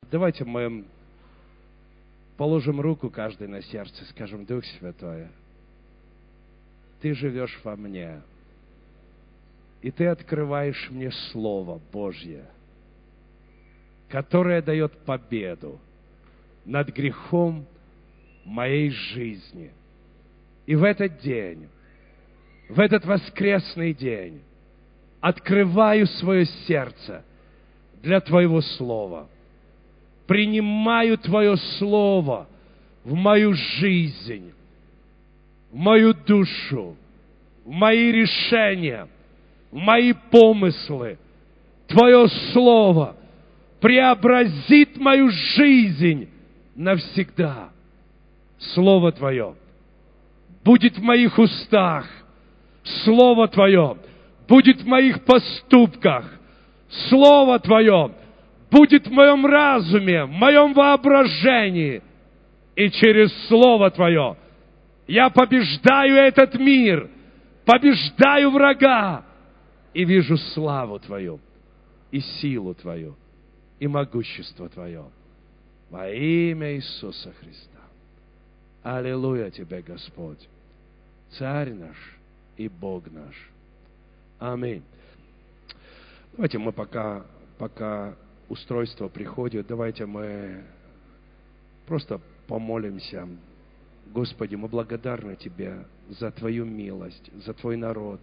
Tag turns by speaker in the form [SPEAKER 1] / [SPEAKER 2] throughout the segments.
[SPEAKER 1] Давайте мы положим руку каждый на сердце, скажем: Дух Святой, Ты живешь во мне, и Ты открываешь мне Слово Божье, которое дает победу над грехом моей жизни. И в этот день, в этот воскресный день, открываю свое сердце для Твоего Слова. Принимаю Твое Слово в мою жизнь, в мою душу, в мои решения, в мои помыслы. Твое Слово преобразит мою жизнь навсегда. Слово Твое будет в моих устах. Слово Твое будет в моих поступках. Слово Твое будет в моем разуме, в моем воображении. И через Слово Твое я побеждаю этот мир, побеждаю врага и вижу славу Твою, и силу Твою, и могущество Твое. Во имя Иисуса Христа. Аллилуйя Тебе, Господь, Царь наш и Бог наш. Аминь. Давайте мы пока устройство приходит, давайте мы просто помолимся. Господи, мы благодарны Тебе за Твою милость, за Твой народ,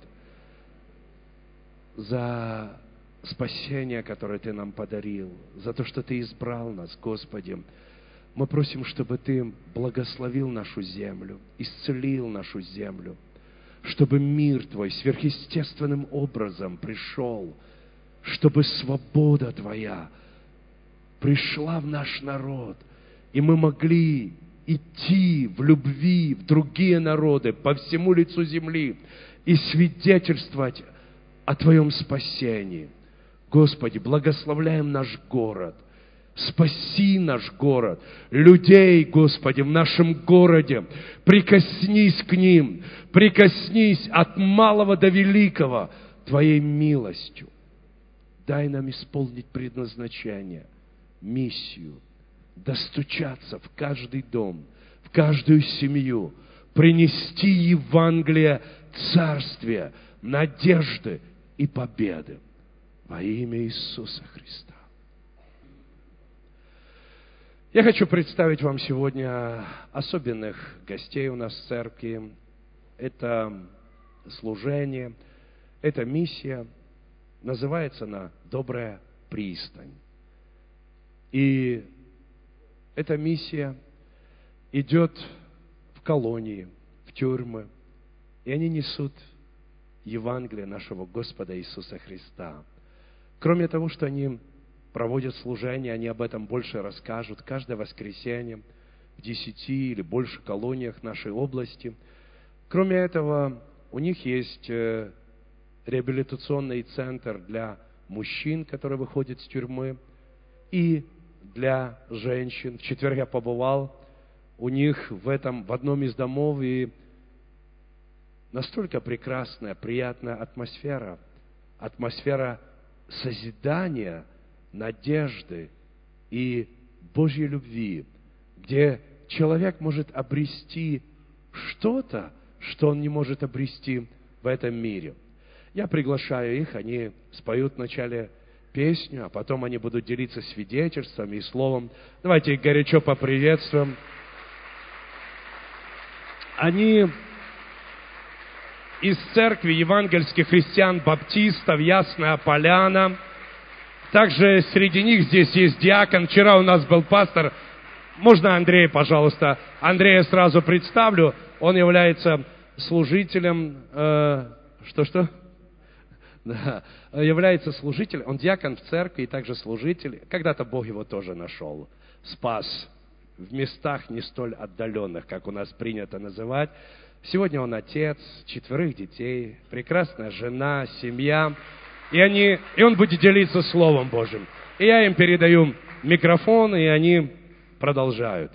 [SPEAKER 1] за спасение, которое Ты нам подарил, за то, что Ты избрал нас, Господи. Мы просим, чтобы Ты благословил нашу землю, исцелил нашу землю, чтобы мир Твой сверхъестественным образом пришел, чтобы свобода Твоя пришла в наш народ, и мы могли идти в любви в другие народы по всему лицу земли и свидетельствовать о Твоем спасении. Господи, благословляем наш город. Спаси наш город, людей, Господи, в нашем городе. Прикоснись к ним, прикоснись от малого до великого Твоей милостью. Дай нам исполнить предназначение, миссию, достучаться в каждый дом, в каждую семью, принести Евангелие Царствия, надежды и победы во имя Иисуса Христа. Я хочу представить вам сегодня особенных гостей у нас в церкви. Это служение, это миссия. Называется она «Добрая пристань». И эта миссия идет в колонии, в тюрьмы, и они несут Евангелие нашего Господа Иисуса Христа. Кроме того, что они проводят служение, они об этом больше расскажут каждое воскресенье в 10 или больше колониях нашей области. Кроме этого, у них есть реабилитационный центр для мужчин, которые выходят из тюрьмы, и для женщин. В четверг я побывал у них в одном из домов, и настолько прекрасная, приятная атмосфера созидания, надежды и Божьей любви, где человек может обрести что-то, что он не может обрести в этом мире. Я приглашаю их, они споют вначале песню, а потом они будут делиться свидетельствами и словом. Давайте их горячо поприветствуем. Они из церкви евангельских христиан-баптистов Ясная Поляна. Также среди них здесь есть диакон. Вчера у нас был пастор. Можно Андрея, пожалуйста? Андрея сразу представлю. Он является служителем... Что? Да, является служителем. Он диакон в церкви и также служитель. Когда-то Бог его тоже нашел. Спас в местах не столь отдаленных, как у нас принято называть. Сегодня он отец 4 детей. Прекрасная жена, семья. И он будет делиться Словом Божьим. И я им передаю микрофон, и они продолжают.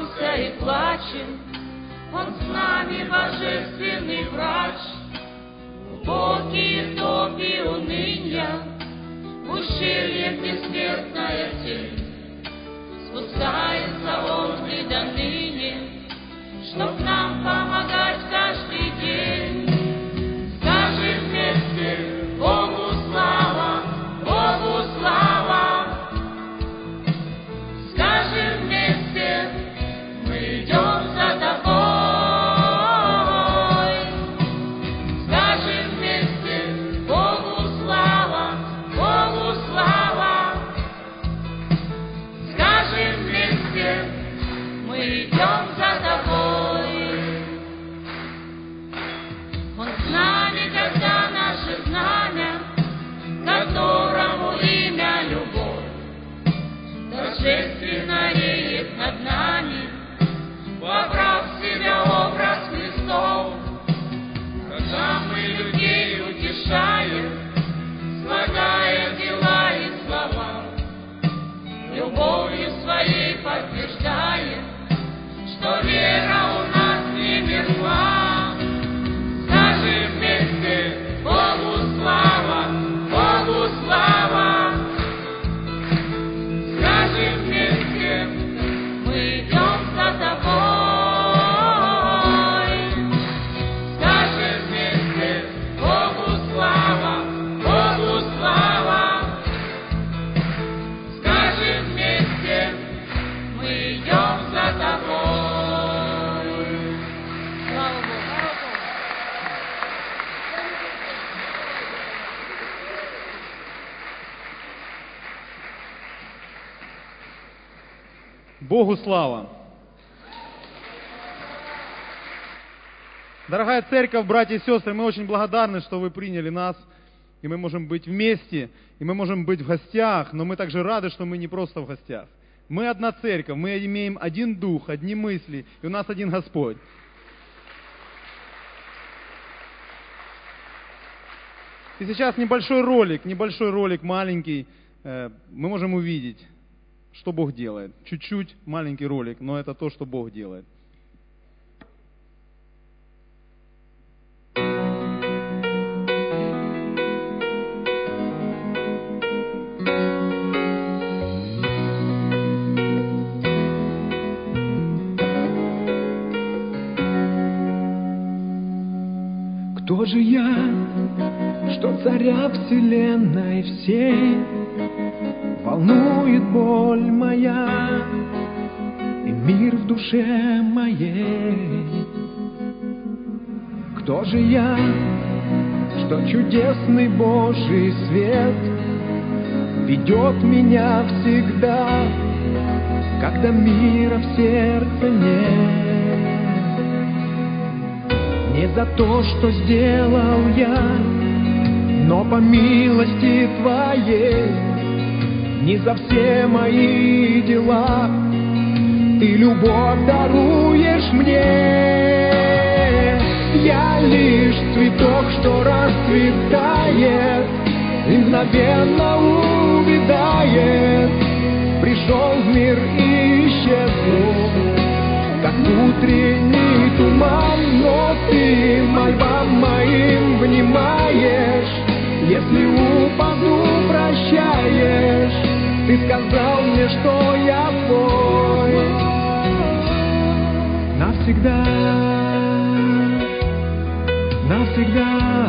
[SPEAKER 2] смеемся и плачем, Он с нами божественный врач. Глубокие топи уныния, в ущелье бессмертная тень, спускается Он и до ныне, чтоб нам помогать каждый день. Скажем вместе: Богу слава, Богу слава. Скажем вместе: мы идем за тобой. Скажем вместе: Богу слава, Богу слава. Скажем вместе: мы идем за тобой. Он с нами, когда наше знамя, которому имя любовь, торжественно реет над нами, вобрав в себя образ Христов. Когда мы людей утешаем, слагая дела и слова, любовью своей подтверждаем, что вера у нас не мертва. Скажем вместе: Богу слава, Богу слава. Скажем вместе: мы идем за тобой. Скажем вместе: Богу слава, Богу слава. Скажем вместе: мы идем за тобой. Слава Богу.
[SPEAKER 3] Богу слава! Дорогая церковь, братья и сестры, мы очень благодарны, что вы приняли нас, и мы можем быть вместе, и мы можем быть в гостях, но мы также рады, что мы не просто в гостях. Мы одна церковь, мы имеем один дух, одни мысли, и у нас один Господь. И сейчас небольшой ролик маленький, мы можем увидеть, что Бог делает. Чуть-чуть маленький ролик, но это то, что Бог делает.
[SPEAKER 4] Кто же я, что царя вселенной всей волнует боль моя и мир в душе моей? Кто же я, что чудесный Божий свет ведет меня всегда, когда мира в сердце нет? Не за то, что сделал я, но по милости Твоей, не за все мои дела, Ты любовь даруешь мне. Я лишь цветок, что расцветает и мгновенно увядает. Пришел в мир и исчезнул, как утренний туман, но Ты мольбам моим внимаешь. Если упаду, прощаешь. Ты сказал мне, что я твой навсегда, навсегда.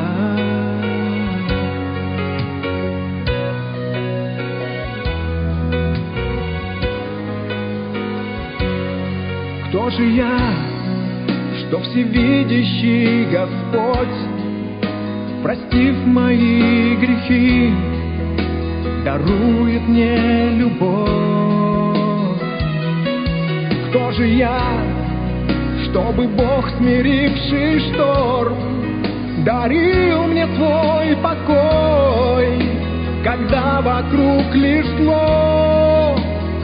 [SPEAKER 4] Кто же я, что всевидящий Господь, простив мои грехи, дарует мне любовь? Кто же я, чтобы Бог, смиривший шторм, дарил мне твой покой, когда вокруг лишь зло?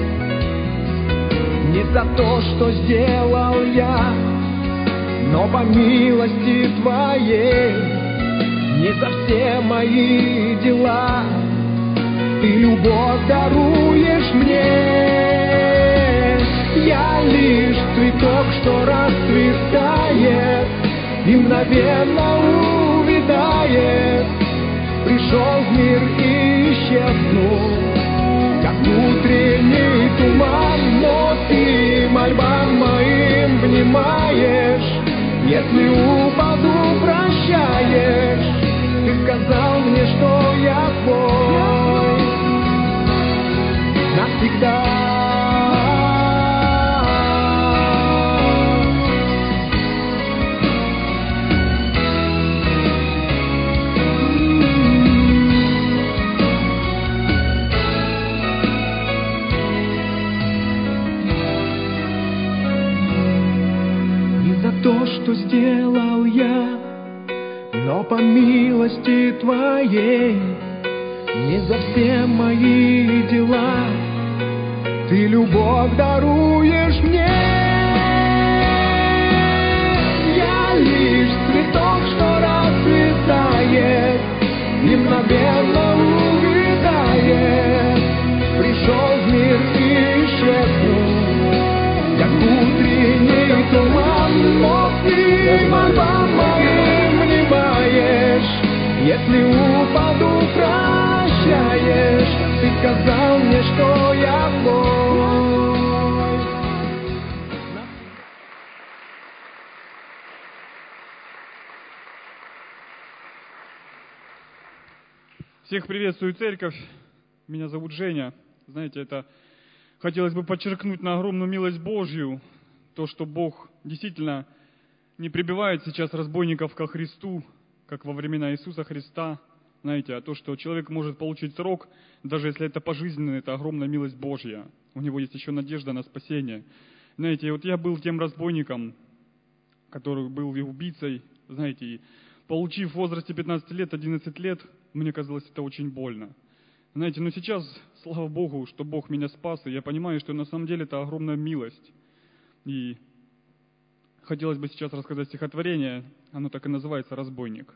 [SPEAKER 4] Не за то, что сделал я, но по милости Твоей, не за все мои дела, Ты любовь даруешь мне. Я лишь цветок, что расцветает и мгновенно увядает. Пришел в мир и исчезнул, как утренний туман. Но ты мольбам моим внимаешь, если упаду, прощаешь. Ты сказал мне, что я твой навсегда. То, что сделал я, но по милости Твоей, не за все мои дела, Ты любовь даруешь мне. Я лишь цветок, что расцветает и мгновенно увядает. Пришел в мир и исчезнул, как утренний туман. Но ты мольбам моим внимаешь, если упаду, прощаешь. Ты сказал мне, что я твой.
[SPEAKER 3] Всех приветствую, церковь. Меня зовут Женя. Знаете, это хотелось бы подчеркнуть на огромную милость Божью, то, что Бог действительно не прибивает сейчас разбойников ко Христу, как во времена Иисуса Христа, знаете, а то, что человек может получить срок, даже если это пожизненно, это огромная милость Божья. У него есть еще надежда на спасение. Знаете, вот я был тем разбойником, который был и убийцей, знаете, и получив в возрасте 15 лет, 11 лет, мне казалось это очень больно. Знаете, но сейчас, слава Богу, что Бог меня спас, и я понимаю, что на самом деле это огромная милость. И хотелось бы сейчас рассказать стихотворение, оно так и называется «Разбойник».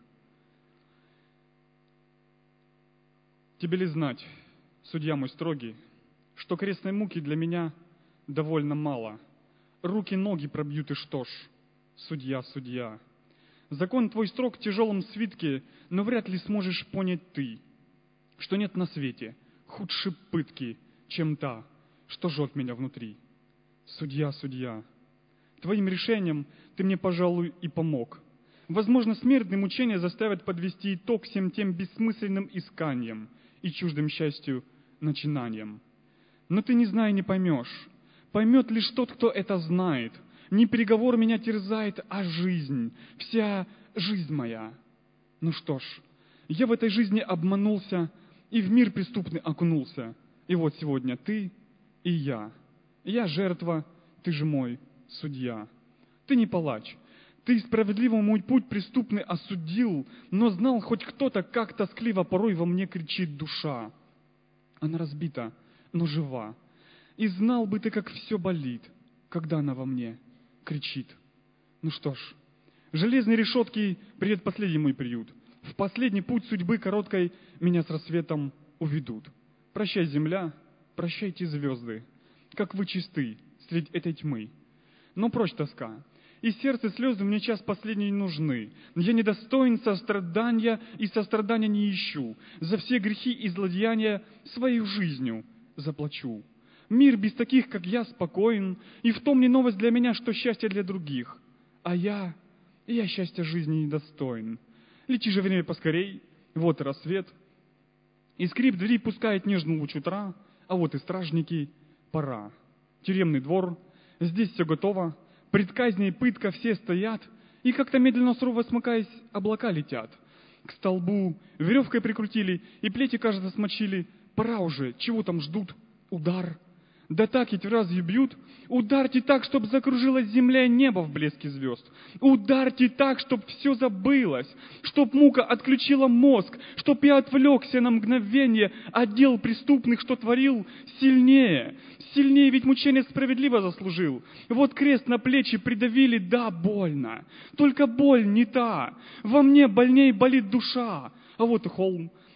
[SPEAKER 3] «Тебе ли знать, судья мой строгий, что крестной муки для меня довольно мало? Руки-ноги пробьют, и что ж, судья, судья. Закон твой строг в тяжелом свитке, но вряд ли сможешь понять ты, что нет на свете худшей пытки, чем та, что жжет меня внутри. Судья, судья, твоим решением ты мне, пожалуй, и помог. Возможно, смертные мучения заставят подвести итог всем тем бессмысленным исканиям и чуждым счастью начинаниям. Но ты, не зная, не поймешь. Поймет лишь тот, кто это знает. Не приговор меня терзает, а жизнь, вся жизнь моя. Ну что ж, я в этой жизни обманулся и в мир преступный окунулся. И вот сегодня ты и я. Я жертва, ты же мой судья. Ты не палач. Ты справедливо мой путь преступный осудил, но знал хоть кто-то, как тоскливо порой во мне кричит душа. Она разбита, но жива. И знал бы ты, как все болит, когда она во мне кричит. Ну что ж, железные решетки предпоследний мой приют. В последний путь судьбы короткой меня с рассветом уведут. Прощай, земля, прощайте, звезды, как вы чисты средь этой тьмы. Но прочь тоска, и сердце слезы мне час последний нужны. Я недостоин сострадания, и сострадания не ищу. За все грехи и злодеяния своей жизнью заплачу. Мир без таких, как я, спокоен, и в том не новость для меня, что счастье для других. А я счастья жизни недостоин. Лети же время поскорей, вот и рассвет. И скрип двери пускает нежный луч утра, а вот и стражники, пора. Тюремный двор, здесь все готово, пред казнью и пытка все стоят, и как-то медленно сурово смыкаясь, облака летят. К столбу веревкой прикрутили, и плети, кажется, смочили. Пора уже, чего там ждут? Удар. Да так ведь разве бьют? Ударьте так, чтоб закружилась земля и небо в блеске звезд. Ударьте так, чтоб все забылось, чтоб мука отключила мозг, чтоб я отвлекся на мгновение от дел преступных, что творил, сильнее. Сильнее, ведь мучение справедливо заслужил. Вот крест на плечи придавили, да, больно. Только боль не та. Во мне больней болит душа. А вот и холм.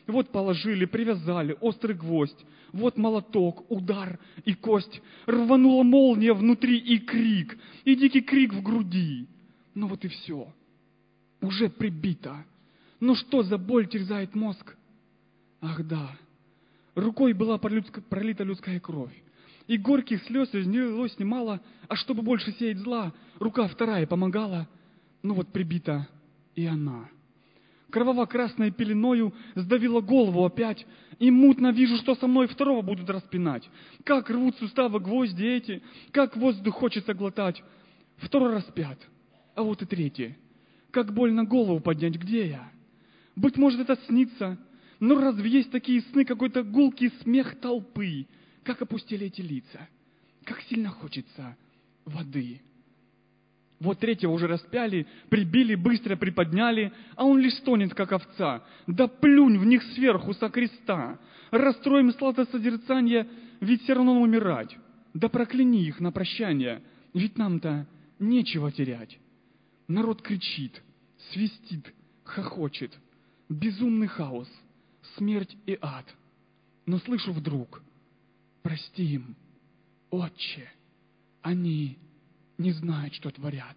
[SPEAKER 3] И вот положили, привязали, острый гвоздь. Вот молоток, удар и кость. Рванула молния внутри и крик, и дикий крик в груди. Ну вот и все. Уже прибито. Ну что за боль терзает мозг? Ах да, рукой была пролита людская кровь. И горьких слез из нее лилось немало, а чтобы больше сеять зла, рука вторая помогала. Ну вот прибита и она. Кроваво-красной пеленою сдавила голову опять, и мутно вижу, что со мной второго будут распинать. Как рвут суставы гвозди эти, как воздух хочется глотать. Второй распят, а вот и третий. Как больно голову поднять, где я? Быть может, это снится, но разве есть такие сны, какой-то гулкий смех толпы? Как опустили эти лица, как сильно хочется воды. Вот третьего уже распяли, прибили, быстро приподняли, а он лишь стонет, как овца. Да плюнь в них сверху со креста. Расстроим сладосозерцание, ведь все равно умирать. Да прокляни их на прощание, ведь нам-то нечего терять. Народ кричит, свистит, хохочет. Безумный хаос, смерть и ад. Но слышу вдруг: прости им, Отче, они не знают, что творят.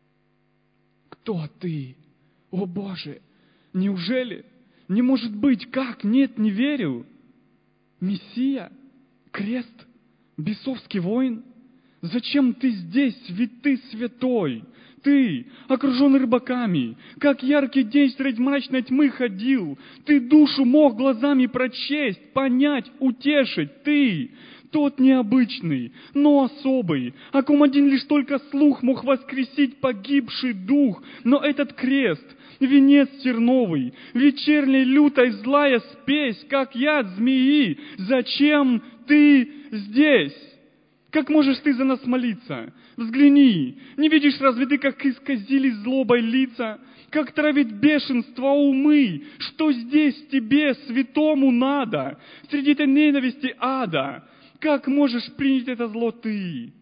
[SPEAKER 3] Кто ты? О Боже, неужели? Не может быть, как? Нет, не верю. Мессия? Крест? Бесовский воин? Зачем ты здесь? Ведь ты святой. Ты, окруженный рыбаками, как яркий день средь мрачной тьмы ходил. Ты душу мог глазами прочесть, понять, утешить. Ты, тот необычный, но особый, о ком один лишь только слух мог воскресить погибший дух. Но этот крест, венец терновый, вечерней лютой злая спесь, как яд змеи, зачем ты здесь? Как можешь ты за нас молиться? Взгляни, не видишь разве ты, как исказились злобой лица? Как травит бешенство умы? Что здесь тебе, святому, надо? Среди этой ненависти ада? Как можешь принять это зло ты,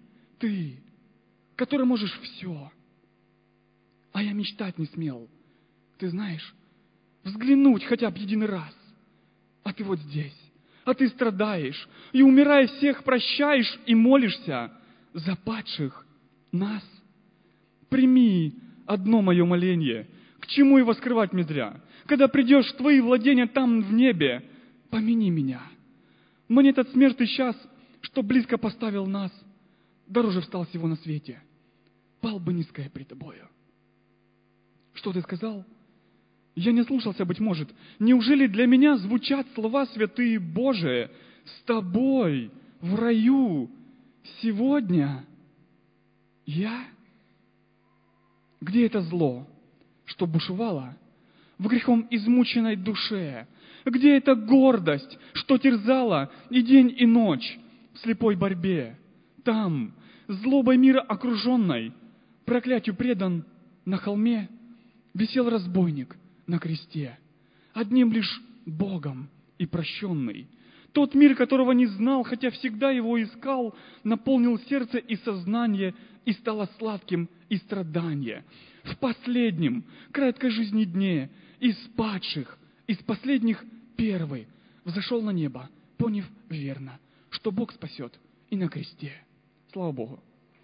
[SPEAKER 3] который можешь все? А я мечтать не смел, ты знаешь, взглянуть хотя бы един раз. А ты вот здесь, а ты страдаешь, и, умирая, всех прощаешь и молишься за падших нас. Прими одно мое моление, к чему его скрывать мне зря. Когда придешь в твои владения там в небе, помяни меня. Мне этот смертный час, что близко поставил нас, дороже встал всего на свете. Пал бы низкое пред тобою. Что ты сказал? Я не слушался, быть может. Неужели для меня звучат слова святые Божии? С тобой в раю сегодня я? Где это зло, что бушевало в грехом измученной душе? Где эта гордость, что терзала и день, и ночь в слепой борьбе? Там, злобой мира окруженной, проклятию предан на холме, висел разбойник на кресте, одним лишь Богом и прощенный. Тот мир, которого не знал, хотя всегда его искал, наполнил сердце и сознание, и стало сладким и страдание. В последнем, краткой жизни дне, из падших, из последних первый взошел на небо, поняв верно, что Бог спасет и на кресте. Слава Богу.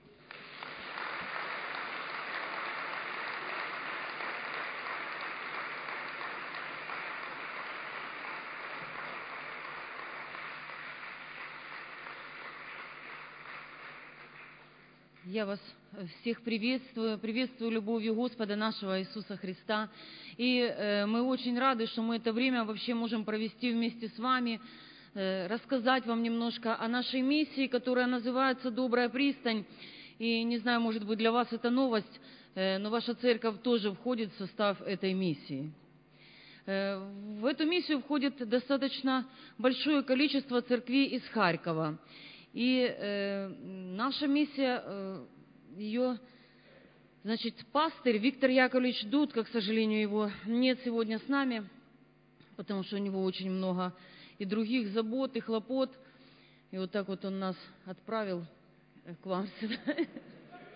[SPEAKER 2] Я вас всех приветствую любовью Господа нашего Иисуса Христа. И мы очень рады, что мы это время вообще можем провести вместе с вами, рассказать вам немножко о нашей миссии, которая называется «Добрая пристань». И не знаю, может быть, для вас это новость, но ваша церковь тоже входит в состав этой миссии. В эту миссию входит достаточно большое количество церквей из Харькова. И наша миссия, ее, значит, пастырь Виктор Яковлевич Дудко, к сожалению, его нет сегодня с нами, потому что у него очень много и других забот, и хлопот. И вот так вот он нас отправил к вам сюда.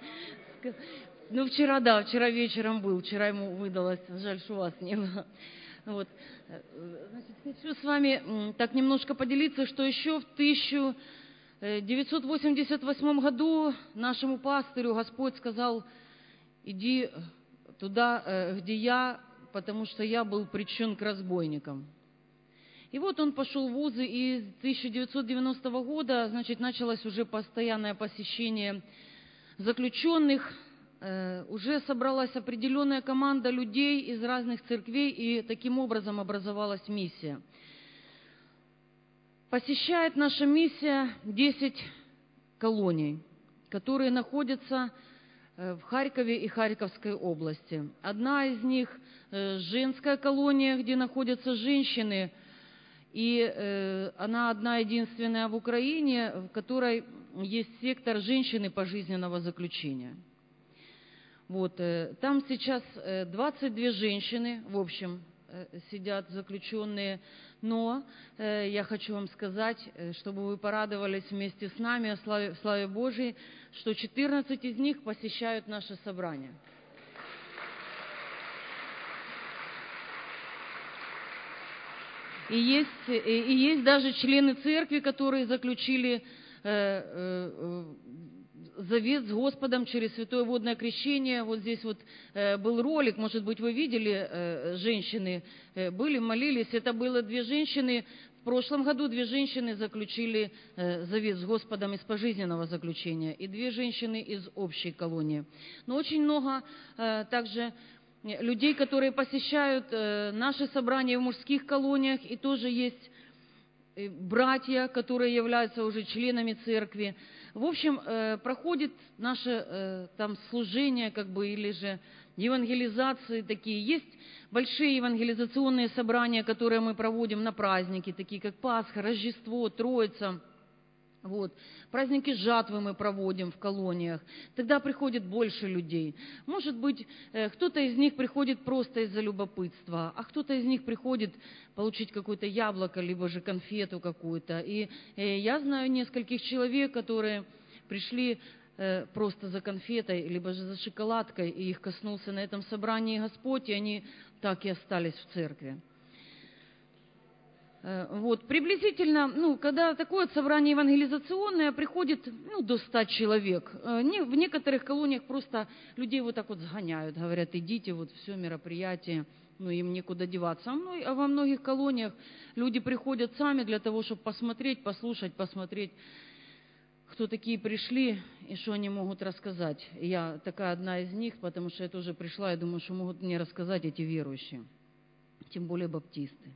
[SPEAKER 2] Ну, вчера вечером был, вчера ему выдалось, жаль, что вас не было. Вот. Значит, хочу с вами так немножко поделиться, что еще в 1988 году нашему пастырю Господь сказал: иди туда, где я, потому что я был причащен к разбойникам. И вот он пошел в вузы, и с 1990 года, значит, началось уже постоянное посещение заключенных. Уже собралась определенная команда людей из разных церквей, и таким образом образовалась миссия. Посещает наша миссия 10 колоний, которые находятся в Харькове и Харьковской области. Одна из них женская колония, где находятся женщины, и она одна единственная в Украине, в которой есть сектор женщины пожизненного заключения. Вот, там сейчас 22 женщины, в общем, сидят заключенные, но я хочу вам сказать, чтобы вы порадовались вместе с нами о славе Божией, что 14 из них посещают наше собрание. И есть даже члены церкви, которые заключили завет с Господом через святое водное крещение. Вот здесь вот был ролик, может быть, вы видели, женщины были, молились. Это было 2 женщины. В прошлом году 2 женщины заключили завет с Господом из пожизненного заключения, и 2 женщины из общей колонии. Но очень много также людей, которые посещают наши собрания в мужских колониях, и тоже есть братья, которые являются уже членами церкви. В общем, проходит наше там служение, как бы, или же евангелизации такие. Есть большие евангелизационные собрания, которые мы проводим на праздники, такие как Пасха, Рождество, Троица. Вот. Праздники жатвы мы проводим в колониях. Тогда приходит больше людей. Может быть, кто-то из них приходит просто из-за любопытства, а кто-то из них приходит получить какое-то яблоко, либо же конфету какую-то. И я знаю нескольких человек, которые пришли просто за конфетой, либо же за шоколадкой, и их коснулся на этом собрании Господь, и они так и остались в церкви. Вот, приблизительно, когда такое собрание евангелизационное, приходит до 100 человек. В некоторых колониях просто людей вот так вот сгоняют, говорят: идите, вот все мероприятие, им некуда деваться. А во многих колониях люди приходят сами для того, чтобы посмотреть, послушать, посмотреть, кто такие пришли и что они могут рассказать. И я такая одна из них, потому что я тоже пришла и думаю, что могут мне рассказать эти верующие, тем более баптисты.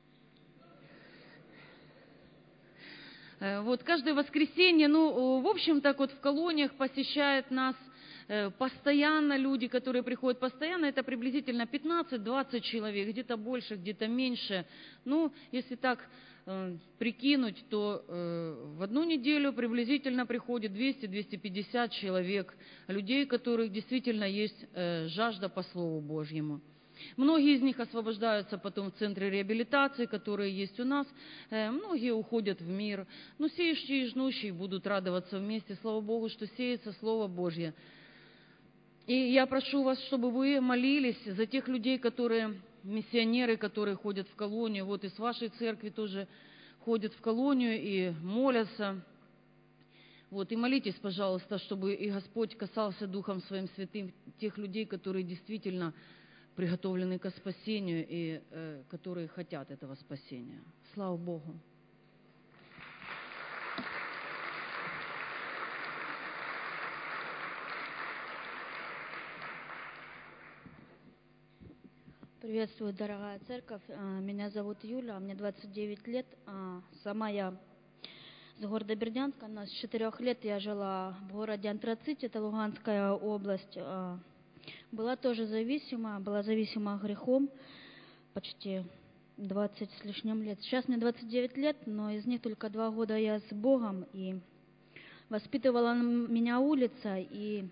[SPEAKER 2] Вот каждое воскресенье, в общем, так вот в колониях посещают нас постоянно люди, которые приходят постоянно, это приблизительно 15-20 человек, где-то больше, где-то меньше. Если так прикинуть, то в одну неделю приблизительно приходит 200-250 человек, людей, у которых действительно есть жажда по Слову Божьему. Многие из них освобождаются потом в центре реабилитации, которые есть у нас. Многие уходят в мир. Но сеющие и жнущие будут радоваться вместе. Слава Богу, что сеется Слово Божье. И я прошу вас, чтобы вы молились за тех людей, которые миссионеры, которые ходят в колонию. Вот из вашей церкви тоже ходят в колонию и молятся. Вот, и молитесь, пожалуйста, чтобы и Господь касался Духом Своим Святым тех людей, которые действительно приготовлены ко спасению и которые хотят этого спасения. Слава Богу.
[SPEAKER 5] Приветствую, дорогая церковь. Меня зовут Юля, мне 29 лет. Сама я с города Бердянска, но с 4 лет я жила в городе Антрацит, это Луганская область. Была тоже зависима, была зависима грехом почти 20 с лишним лет. Сейчас мне 29 лет, но из них только 2 года я с Богом, и воспитывала меня улица, и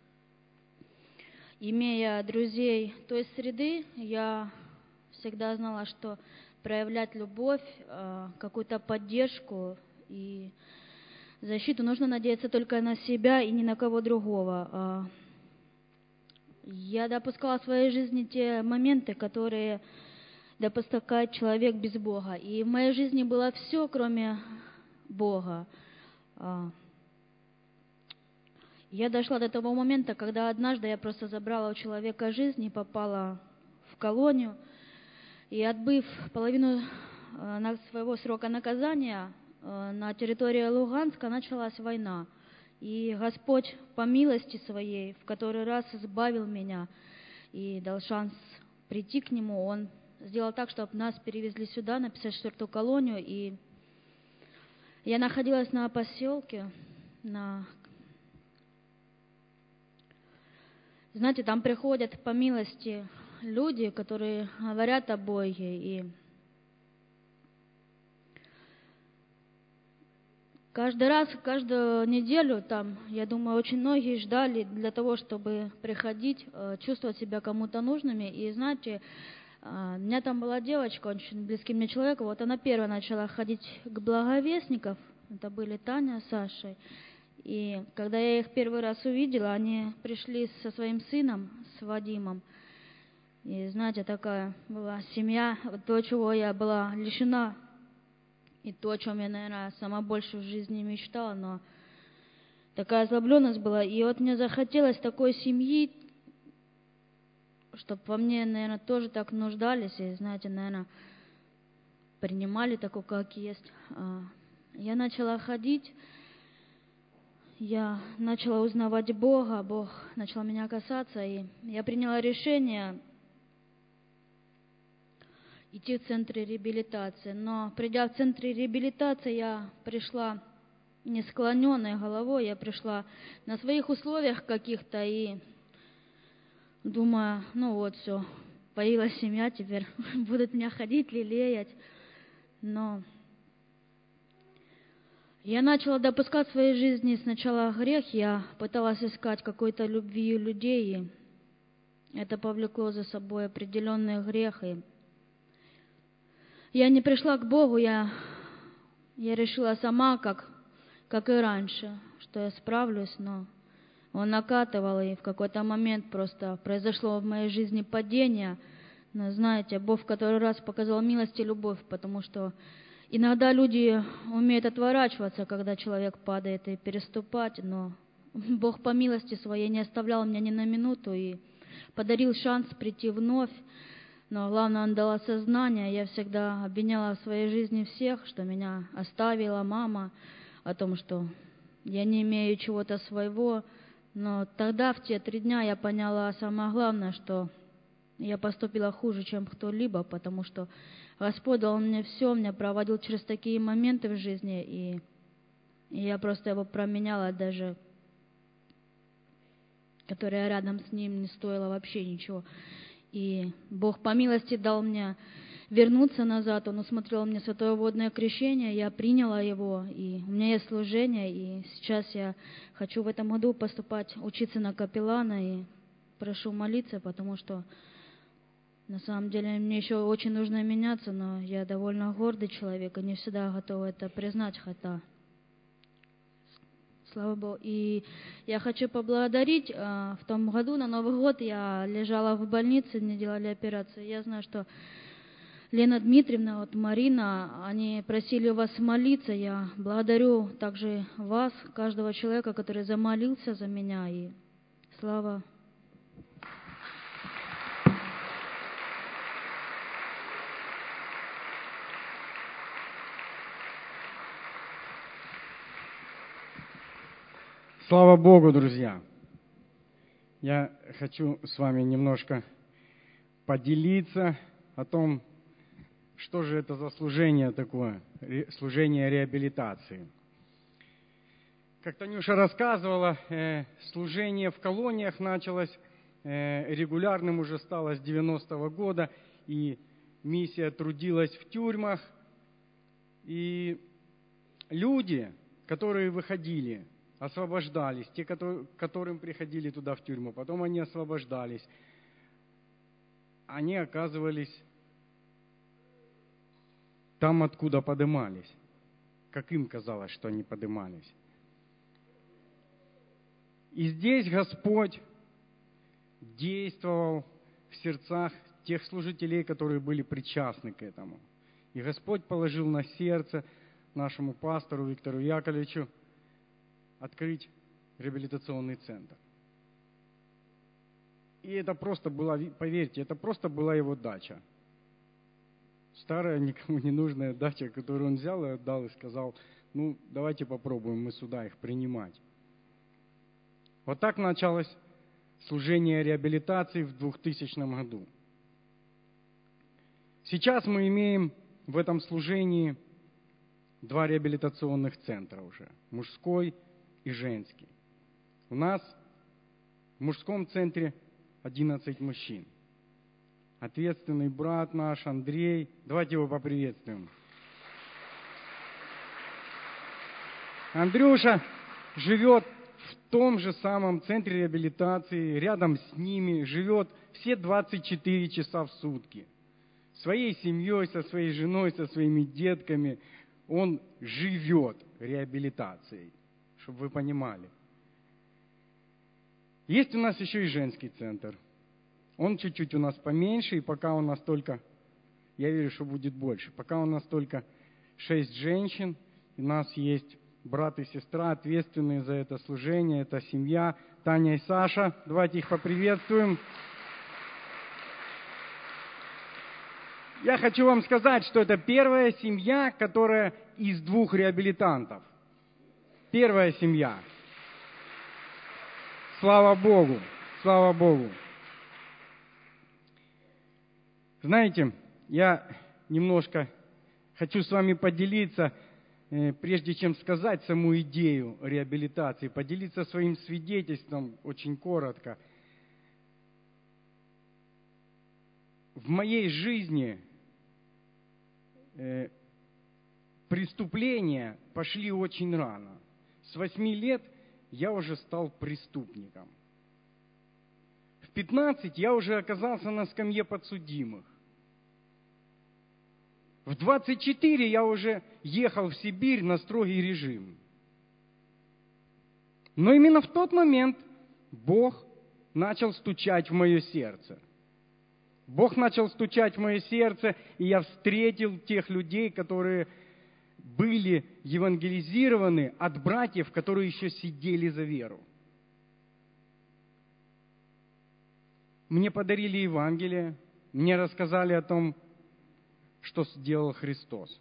[SPEAKER 5] имея друзей той среды, я всегда знала, что проявлять любовь, какую-то поддержку и защиту нужно надеяться только на себя и ни на кого другого. Я допускала в своей жизни те моменты, которые допускает человек без Бога. И в моей жизни было все, кроме Бога. Я дошла до того момента, когда однажды я просто забрала у человека жизнь и попала в колонию. И отбыв половину своего срока наказания, на территории Луганска началась война. И Господь по милости Своей в который раз избавил меня и дал шанс прийти к Нему. Он сделал так, чтобы нас перевезли сюда, на 54-ю колонию. И я находилась на поселке, Знаете, там приходят по милости люди, которые говорят о Боге. И каждый раз, каждую неделю там, я думаю, очень многие ждали для того, чтобы приходить, чувствовать себя кому-то нужными. И знаете, у меня там была девочка, очень близкий мне человек, вот она первая начала ходить к благовестникам, это были Таня с Сашей. И когда я их первый раз увидела, они пришли со своим сыном, с Вадимом. И знаете, такая была семья, то, чего я была лишена, и то, о чем я, наверное, сама больше в жизни мечтала, но такая озлобленность была. И вот мне захотелось такой семьи, чтобы во мне, наверное, тоже так нуждались, и, знаете, наверное, принимали такой, как есть. Я начала ходить, я начала узнавать Бога, Бог начал меня касаться, и я приняла решение идти в центр реабилитации. Но придя в центр реабилитации, я пришла не склоненной головой, я пришла на своих условиях каких-то и думаю, ну вот все, появилась семья, теперь будут меня ходить, лелеять. Но я начала допускать в своей жизни сначала грех, я пыталась искать какой-то любви у людей, и это повлекло за собой определенные грехи. Я не пришла к Богу, я решила сама, как и раньше, что я справлюсь, но Он накатывал, и в какой-то момент просто произошло в моей жизни падение. Но знаете, Бог в который раз показал милость и любовь, потому что иногда люди умеют отворачиваться, когда человек падает, и переступать, но Бог по милости Своей не оставлял меня ни на минуту и подарил шанс прийти вновь. Но главное, Он дал осознание. Я всегда обвиняла в своей жизни всех, что меня оставила мама, о том, что я не имею чего-то своего. Но тогда, в те 3 дня, я поняла самое главное, что я поступила хуже, чем кто-либо, потому что Господь дал мне все, меня проводил через такие моменты в жизни, и я просто его променяла даже, которая рядом с ним не стоила вообще ничего. И Бог по милости дал мне вернуться назад. Он усмотрел мне святое водное крещение, я приняла его, и у меня есть служение, и сейчас я хочу в этом году поступать, учиться на капеллана, и прошу молиться, потому что на самом деле мне еще очень нужно меняться, но я довольно гордый человек, и не всегда готова это признать, хотя слава Богу. И я хочу поблагодарить. В том году на Новый год я лежала в больнице, мне делали операцию. Я знаю, что Лена Дмитриевна, вот Марина, они просили вас молиться. Я благодарю также вас, каждого человека, который замолился за меня. И слава.
[SPEAKER 6] Слава Богу, друзья! Я хочу с вами немножко поделиться о том, что же это за служение такое, служение реабилитации. Как Танюша рассказывала, служение в колониях началось, регулярным уже стало с 90-го года, и миссия трудилась в тюрьмах. И люди, которые выходили, освобождались, те, которым приходили туда в тюрьму, потом они освобождались, они оказывались там, откуда подымались, как им казалось, что они подымались. И здесь Господь действовал в сердцах тех служителей, которые были причастны к этому. И Господь положил на сердце нашему пастору Виктору Яковлевичу открыть реабилитационный центр. И это просто была, поверьте, это просто была его дача. Старая, никому не нужная дача, которую он взял и отдал, и сказал: ну, давайте попробуем мы сюда их принимать. Вот так началось служение реабилитации в 2000 году. Сейчас мы имеем в этом служении 2 реабилитационных центра уже, мужской и женский. У нас в мужском центре 11 мужчин. Ответственный брат наш Андрей, давайте его поприветствуем. Андрюша живет в том же самом центре реабилитации, рядом с ними, живет все 24 часа в сутки. Своей семьей, со своей женой, со своими детками он живет реабилитацией, чтобы вы понимали. Есть у нас еще и женский центр. Он чуть-чуть у нас поменьше, и пока у нас только, я верю, что будет больше, пока у нас только 6 женщин, у нас есть брат и сестра, ответственные за это служение, это семья Таня и Саша. Давайте их поприветствуем. Я хочу вам сказать, что это первая семья, которая из 2 реабилитантов. Первая семья. Слава Богу! Слава Богу! Знаете, я немножко хочу с вами поделиться, прежде чем сказать саму идею реабилитации, поделиться своим свидетельством очень коротко. В моей жизни преступления пошли очень рано. С 8 лет я уже стал преступником. В 15 я уже оказался на скамье подсудимых. В 24 я уже ехал в Сибирь на строгий режим. Но именно в тот момент Бог начал стучать в мое сердце. Бог начал стучать в мое сердце, и я встретил тех людей, которые были евангелизированы от братьев, которые еще сидели за веру. Мне подарили Евангелие, мне рассказали о том, что сделал Христос.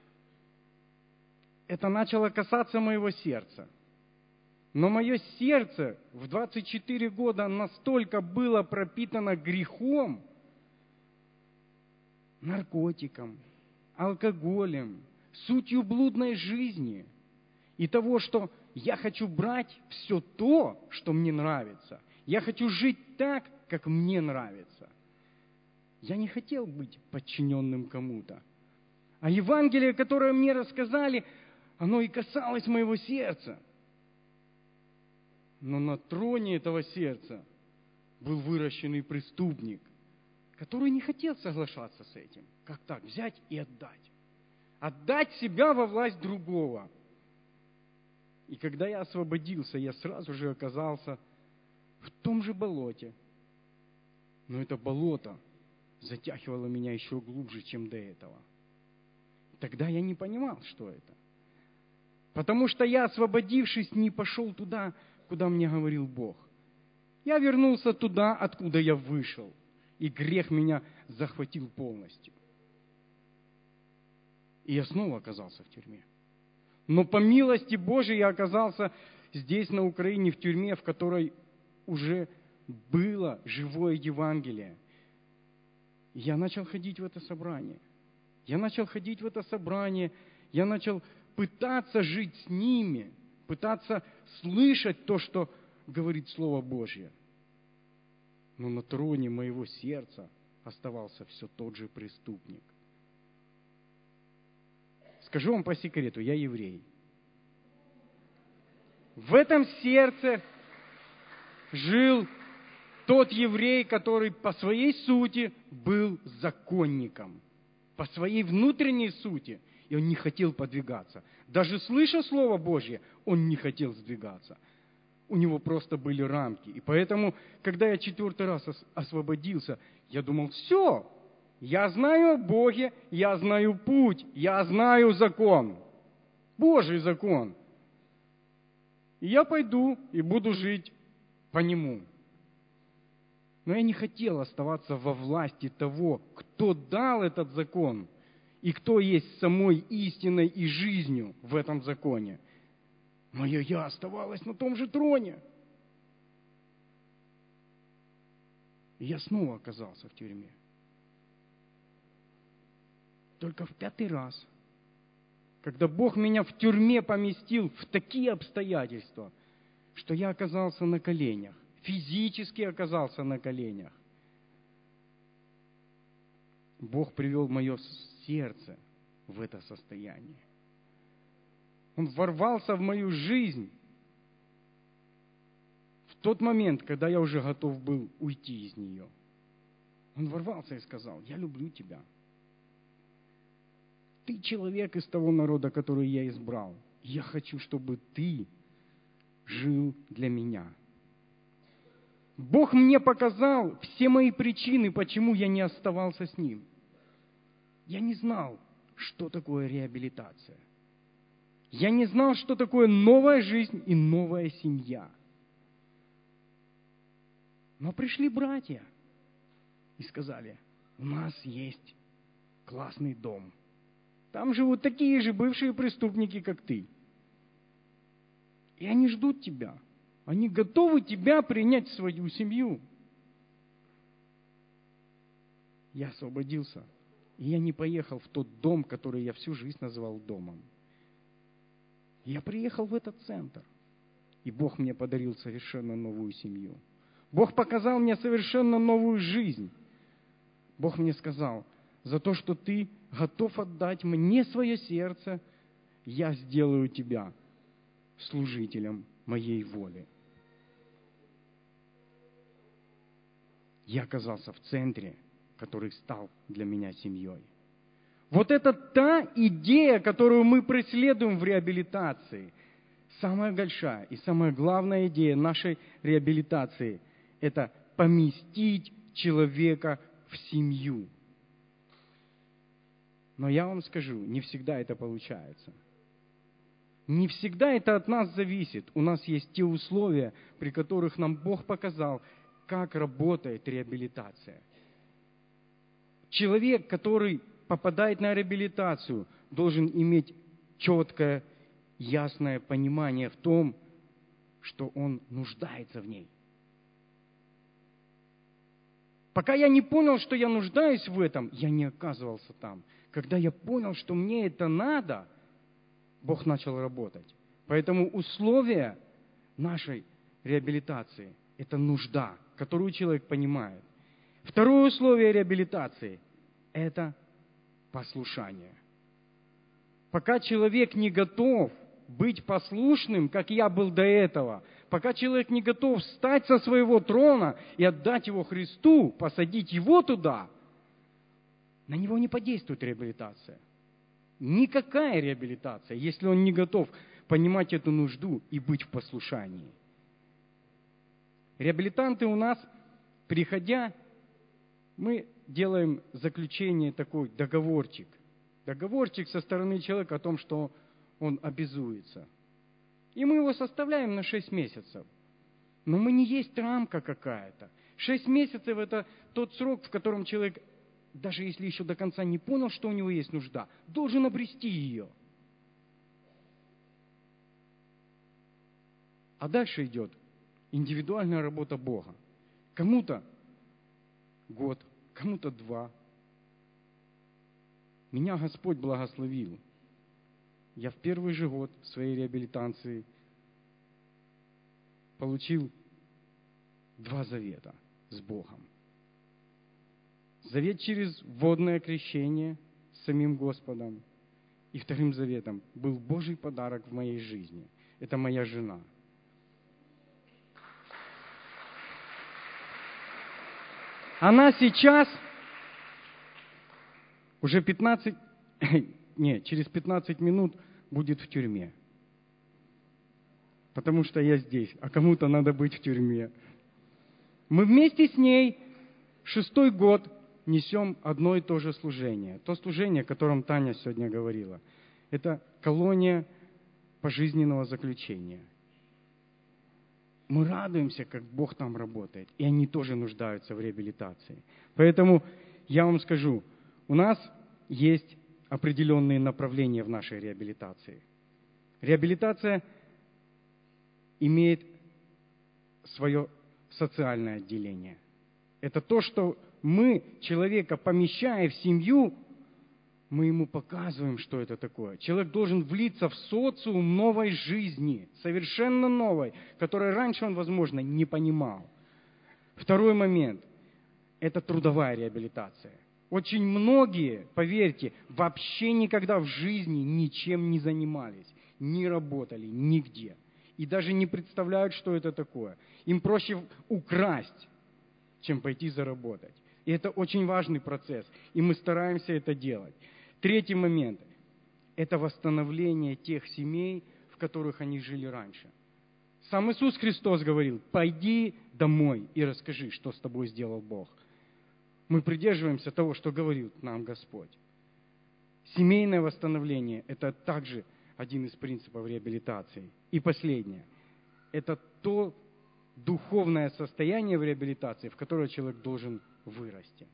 [SPEAKER 6] Это начало касаться моего сердца. Но мое сердце в 24 года настолько было пропитано грехом, наркотиком, алкоголем, сутью блудной жизни и того, что я хочу брать все то, что мне нравится. Я хочу жить так, как мне нравится. Я не хотел быть подчиненным кому-то. А Евангелие, которое мне рассказали, оно и касалось моего сердца. Но на троне этого сердца был выращенный преступник, который не хотел соглашаться с этим. Как так? Взять и отдать. Отдать себя во власть другого. И когда я освободился, я сразу же оказался в том же болоте. Но это болото затягивало меня еще глубже, чем до этого. Тогда я не понимал, что это. Потому что я, освободившись, не пошел туда, куда мне говорил Бог. Я вернулся туда, откуда я вышел. И грех меня захватил полностью. И я снова оказался в тюрьме. Но по милости Божией я оказался здесь, на Украине, в тюрьме, в которой уже было живое Евангелие. И я начал ходить в это собрание. Я начал пытаться жить с ними, пытаться слышать то, что говорит Слово Божье. Но на троне моего сердца оставался все тот же преступник. Скажу вам по секрету, я еврей. В этом сердце жил тот еврей, который по своей сути был законником, по своей внутренней сути, и он не хотел подвигаться. Даже слыша Слово Божье, он не хотел сдвигаться. у него просто были рамки. И поэтому, когда я 4-й раз освободился, я думал, все, я знаю о Боге, я знаю путь, я знаю закон, Божий закон. И я пойду и буду жить по нему. Но я не хотел оставаться во власти того, кто дал этот закон и кто есть самой истиной и жизнью в этом законе. Мое «я» оставалось на том же троне. И я снова оказался в тюрьме. Только в 5-й раз, когда Бог меня в тюрьме поместил в такие обстоятельства, что я оказался на коленях, физически оказался на коленях. Бог привел мое сердце в это состояние. Он ворвался в мою жизнь в тот момент, когда я уже готов был уйти из нее. Он ворвался и сказал: я люблю тебя. Ты человек из того народа, который я избрал. Я хочу, чтобы ты жил для меня. Бог мне показал все мои причины, почему я не оставался с Ним. Я не знал, что такое реабилитация. Я не знал, что такое новая жизнь и новая семья. Но пришли братья и сказали: у нас есть классный дом. Там живут такие же бывшие преступники, как ты. И они ждут тебя. Они готовы тебя принять в свою семью. Я освободился, и я не поехал в тот дом, который я всю жизнь называл домом. Я приехал в этот центр, и Бог мне подарил совершенно новую семью. Бог показал мне совершенно новую жизнь. Бог мне сказал: за то, что ты готов отдать мне свое сердце, я сделаю тебя служителем моей воли. Я оказался в центре, который стал для меня семьей. Вот это та идея, которую мы преследуем в реабилитации. Самая большая и самая главная идея нашей реабилитации – это поместить человека в семью. Но я вам скажу, не всегда это получается. Не всегда это от нас зависит. У нас есть те условия, при которых нам Бог показал, как работает реабилитация. Человек, который попадает на реабилитацию, должен иметь четкое, ясное понимание в том, что он нуждается в ней. Пока я не понял, что я нуждаюсь в этом, я не оказывался там. Когда я понял, что мне это надо, Бог начал работать. Поэтому условия нашей реабилитации – это нужда, которую человек понимает. Второе условие реабилитации – это послушание. Пока человек не готов быть послушным, как я был до этого, пока человек не готов встать со своего трона и отдать его Христу, посадить его туда, на него не подействует реабилитация. Никакая реабилитация, если он не готов понимать эту нужду и быть в послушании. Реабилитанты у нас, приходя, мы делаем заключение, такой договорчик. Договорчик со стороны человека о том, что он обязуется. И мы его составляем на 6 месяцев. Но мы не есть рамка какая-то. 6 месяцев – это тот срок, в котором человек, даже если еще до конца не понял, что у него есть нужда, должен обрести ее. А дальше идет индивидуальная работа Бога. Кому-то год, кому-то 2. Меня Господь благословил. Я в первый же год своей реабилитации получил 2 завета с Богом. Завет через водное крещение с самим Господом. И вторым заветом был Божий подарок в моей жизни. Это моя жена. Она сейчас уже через 15 минут будет в тюрьме. потому что я здесь, а кому-то надо быть в тюрьме. Мы вместе с ней 6-й год несем одно и то же служение. То служение, о котором Таня сегодня говорила. Это колония пожизненного заключения. Мы радуемся, как Бог там работает, и они тоже нуждаются в реабилитации. Поэтому я вам скажу, у нас есть определенные направления в нашей реабилитации. Реабилитация имеет свое социальное отделение. Это то, что мы человека, помещая в семью, мы ему показываем, что это такое. Человек должен влиться в социум новой жизни, совершенно новой, которой раньше он, возможно, не понимал. Второй момент – это трудовая реабилитация. Очень многие, поверьте, вообще никогда в жизни ничем не занимались, не работали нигде. И даже не представляют, что это такое. Им проще украсть, чем пойти заработать. И это очень важный процесс, и мы стараемся это делать. Третий момент – это восстановление тех семей, в которых они жили раньше. Сам Иисус Христос говорил: «Пойди домой и расскажи, что с тобой сделал Бог». Мы придерживаемся того, что говорил нам Господь. Семейное восстановление – это также один из принципов реабилитации. И последнее – это то духовное состояние в реабилитации, в которое человек должен вырасти.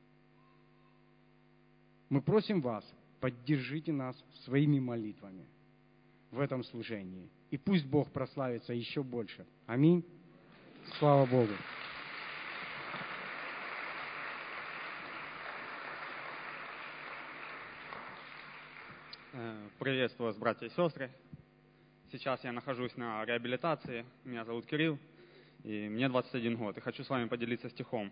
[SPEAKER 6] Мы просим вас, поддержите нас своими молитвами в этом служении. И пусть Бог прославится еще больше. Аминь. Слава Богу.
[SPEAKER 7] Приветствую вас, братья и сестры. Сейчас я нахожусь на реабилитации. Меня зовут Кирилл, и мне 21 год. И хочу с вами поделиться стихом.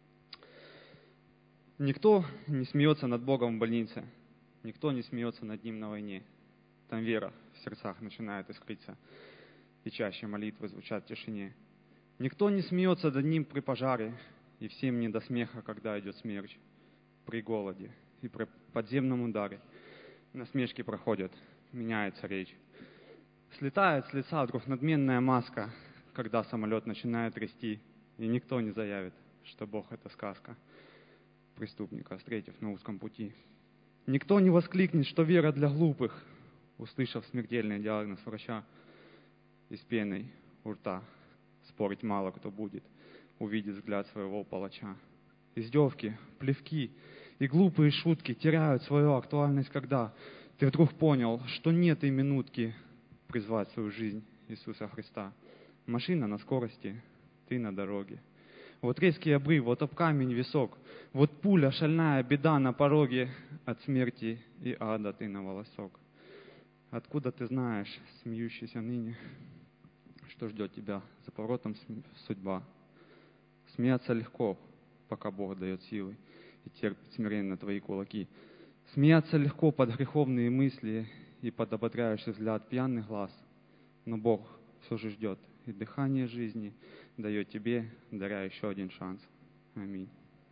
[SPEAKER 7] Никто не смеется над Богом в больнице. Никто не смеется над Ним на войне. Там вера в сердцах начинает искриться, и чаще молитвы звучат в тишине. Никто не смеется над Ним при пожаре, и всем не до смеха, когда идет смерть. При голоде и при подземном ударе насмешки проходят, меняется речь. Слетает с лица вдруг надменная маска, когда самолет начинает трясти, и никто не заявит, что Бог — это сказка, преступника встретив на узком пути. Никто не воскликнет, что вера для глупых, услышав смертельный диагноз врача, и с пеной у рта спорить мало кто будет, увидев взгляд своего палача. Издевки, плевки и глупые шутки теряют свою актуальность, когда ты вдруг понял, что нет и минутки призвать в свою жизнь Иисуса Христа. Машина на скорости, ты на дороге. Вот резкий обрыв, вот об камень висок, вот пуля, шальная беда на пороге, от смерти и ада ты на волосок. Откуда ты знаешь, смеющийся ныне, что ждет тебя за поворотом судьба? Смеяться легко, пока Бог дает силы и терпит смиренно твои кулаки. Смеяться легко под греховные мысли и под ободряющий взгляд пьяных глаз, но Бог все же ждет, и дыхание жизни дает тебе, даря еще один шанс. Аминь.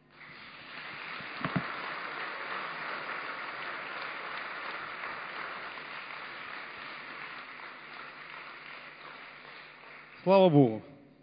[SPEAKER 3] Слава Богу.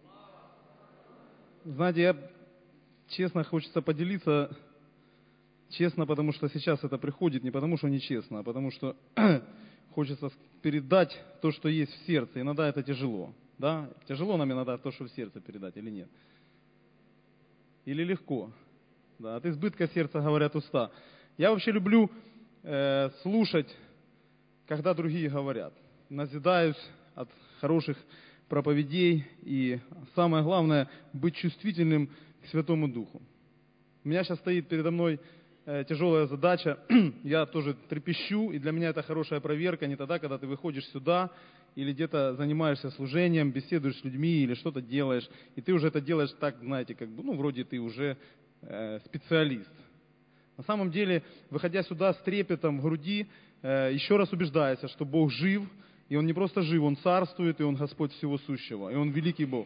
[SPEAKER 3] Знаете, я честно хочется поделиться, честно, потому что сейчас это приходит, не потому что нечестно, а потому что хочется передать то, что есть в сердце. Иногда это тяжело. Да? Тяжело нам иногда то, что в сердце передать, или нет? Или легко? Да, от избытка сердца говорят уста. Я вообще люблю слушать, когда другие говорят. Назидаюсь от хороших проповедей. И самое главное, быть чувствительным к Святому Духу. У меня сейчас стоит передо мной тяжелая задача. Я тоже трепещу, и для меня это хорошая проверка. Не тогда, когда ты выходишь сюда, или где-то занимаешься служением, беседуешь с людьми, или что-то делаешь. И ты уже это делаешь так, знаете, как бы, вроде ты уже специалист. На самом деле, выходя сюда с трепетом в груди, еще раз убеждайся, что Бог жив, и Он не просто жив, Он царствует, и Он Господь всего сущего, и Он великий Бог.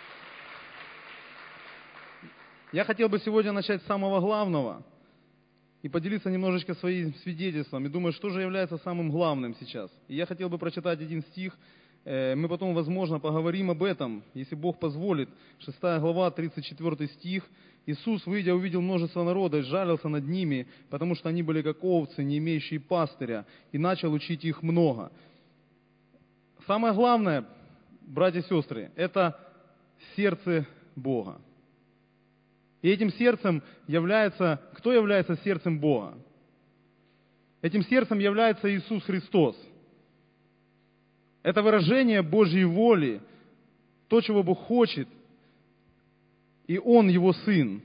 [SPEAKER 3] Я хотел бы сегодня начать с самого главного. и поделиться немножечко своим свидетельством. И думаю, что же является самым главным сейчас. И я хотел бы прочитать один стих. Мы потом, возможно, поговорим об этом, если Бог позволит. 6 глава, 34 стих. «Иисус, выйдя, увидел множество народа и сжалился над ними, потому что они были как овцы, не имеющие пастыря, и начал учить их много». Самое главное, братья и сестры, это сердце Бога. И этим сердцем является, кто является сердцем Бога? Этим сердцем является Иисус Христос. Это выражение Божьей воли, то, чего Бог хочет, и Он Его Сын.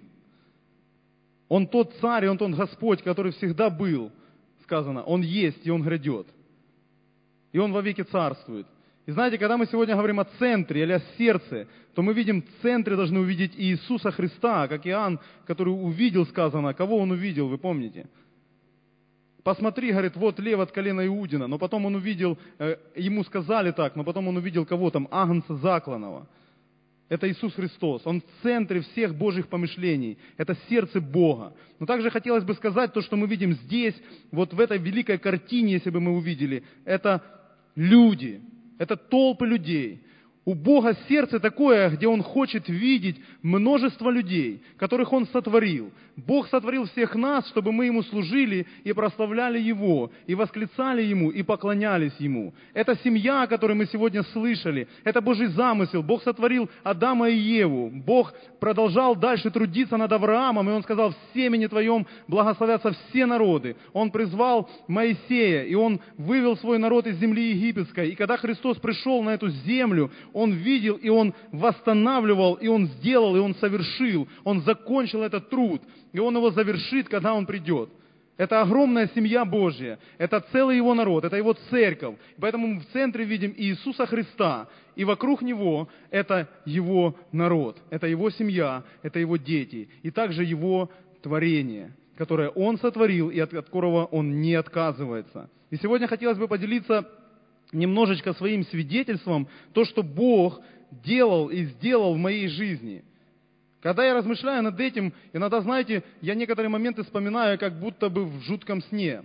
[SPEAKER 3] Он тот Царь, и Он тот Господь, который всегда был, сказано, Он есть, и Он грядет. И Он вовеки царствует. И знаете, когда мы сегодня говорим о центре или о сердце, то мы видим, в центре должны увидеть Иисуса Христа, как Иоанн, который увидел, сказано, кого он увидел, вы помните? Посмотри, говорит, вот лев от колена Иудина, но потом он увидел, ему сказали так, но потом он увидел кого там, Агнца закланного. Это Иисус Христос, Он в центре всех Божьих помышлений, это сердце Бога. Но также хотелось бы сказать, то, что мы видим здесь, вот в этой великой картине, если бы мы увидели, это люди. Это толпы людей. У Бога сердце такое, где Он хочет видеть множество людей, которых Он сотворил. Бог сотворил всех нас, чтобы мы Ему служили и прославляли Его, и восклицали Ему, и поклонялись Ему. Это семья, о которой мы сегодня слышали. Это Божий замысел. Бог сотворил Адама и Еву. Бог продолжал дальше трудиться над Авраамом, и Он сказал, в семени Твоем благословятся все народы. Он призвал Моисея, и Он вывел свой народ из земли египетской. И когда Христос пришел на эту землю, Он видел, и Он восстанавливал, и Он сделал, и Он совершил. Он закончил этот труд, и Он его завершит, когда Он придет. Это огромная семья Божья, это целый Его народ, это Его церковь. Поэтому мы в центре видим Иисуса Христа, и вокруг Него это Его народ, это Его семья, это Его дети, и также Его творение, которое Он сотворил и от которого Он не отказывается. И сегодня хотелось бы поделиться немножечко своим свидетельством, то, что Бог делал и сделал в моей жизни. Когда я размышляю над этим, иногда, знаете, я некоторые моменты вспоминаю, как будто бы в жутком сне.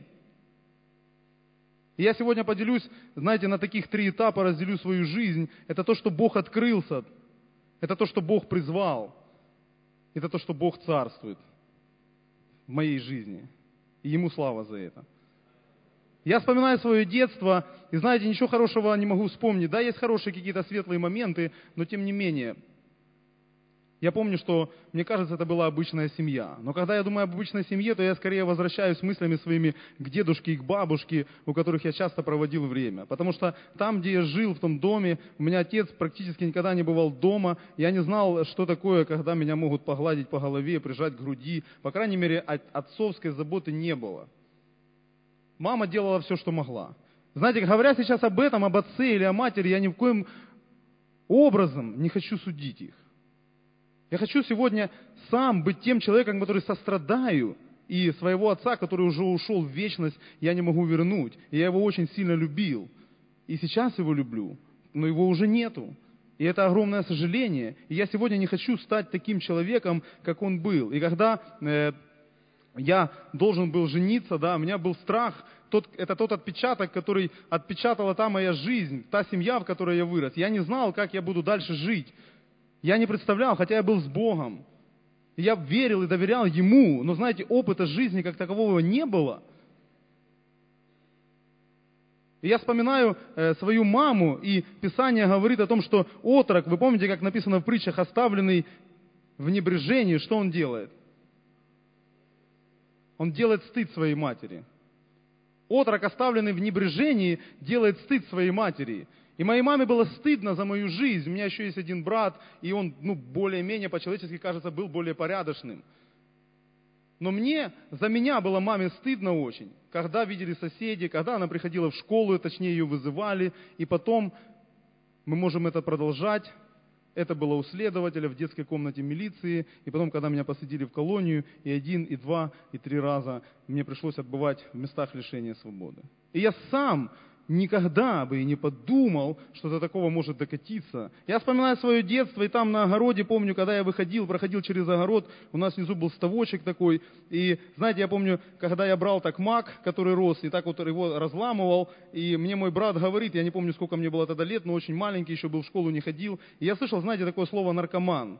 [SPEAKER 3] И я сегодня поделюсь, знаете, на таких 3 этапа разделю свою жизнь. Это то, что Бог открылся, это то, что Бог призвал, это то, что Бог царствует в моей жизни. И Ему слава за это. Я вспоминаю свое детство, и знаете, ничего хорошего не могу вспомнить. Да, есть хорошие какие-то светлые моменты, но тем не менее, я помню, что, мне кажется, это была обычная семья. Но когда я думаю об обычной семье, то я скорее возвращаюсь мыслями своими к дедушке и к бабушке, у которых я часто проводил время. Потому что там, где я жил, в том доме, у меня отец практически никогда не бывал дома. Я не знал, что такое, когда меня могут погладить по голове, прижать к груди. По крайней мере, отцовской заботы не было. Мама делала все, что могла. Знаете, говоря сейчас об этом, об отце или о матери, я ни в коем образом не хочу судить их. Я хочу сегодня сам быть тем человеком, который сострадаю, и своего отца, который уже ушел в вечность, я не могу вернуть. И я его очень сильно любил. И сейчас его люблю, но его уже нету. И это огромное сожаление. И я сегодня не хочу стать таким человеком, как он был. И когда я должен был жениться, да, у меня был страх, это тот отпечаток, который отпечатала та моя жизнь, та семья, в которой я вырос. Я не знал, как я буду дальше жить. Я не представлял, хотя я был с Богом. Я верил и доверял Ему, но, знаете, опыта жизни как такового не было. И я вспоминаю свою маму, и Писание говорит о том, что отрок, вы помните, как написано в притчах, оставленный в небрежении, что он делает? Он делает стыд своей матери. Отрок, оставленный в небрежении, делает стыд своей матери. И моей маме было стыдно за мою жизнь. У меня еще есть один брат, и он, более-менее по-человечески, кажется, был более порядочным. Но за меня было маме стыдно очень, когда видели соседи, когда она приходила в школу, точнее ее вызывали, и потом мы можем это продолжать. Это было у следователя в детской комнате милиции, и потом, когда меня посадили в колонию, и 1, и 2, и 3 раза мне пришлось отбывать в местах лишения свободы. И я сам никогда бы и не подумал, что до такого может докатиться. Я вспоминаю свое детство, и там на огороде, помню, когда я проходил через огород, у нас внизу был ставочек такой, и, знаете, я помню, когда я брал так мак, который рос, и так вот его разламывал, и мне мой брат говорит, я не помню, сколько мне было тогда лет, но очень маленький, еще был, в школу не ходил, и я слышал, знаете, такое слово «наркоман».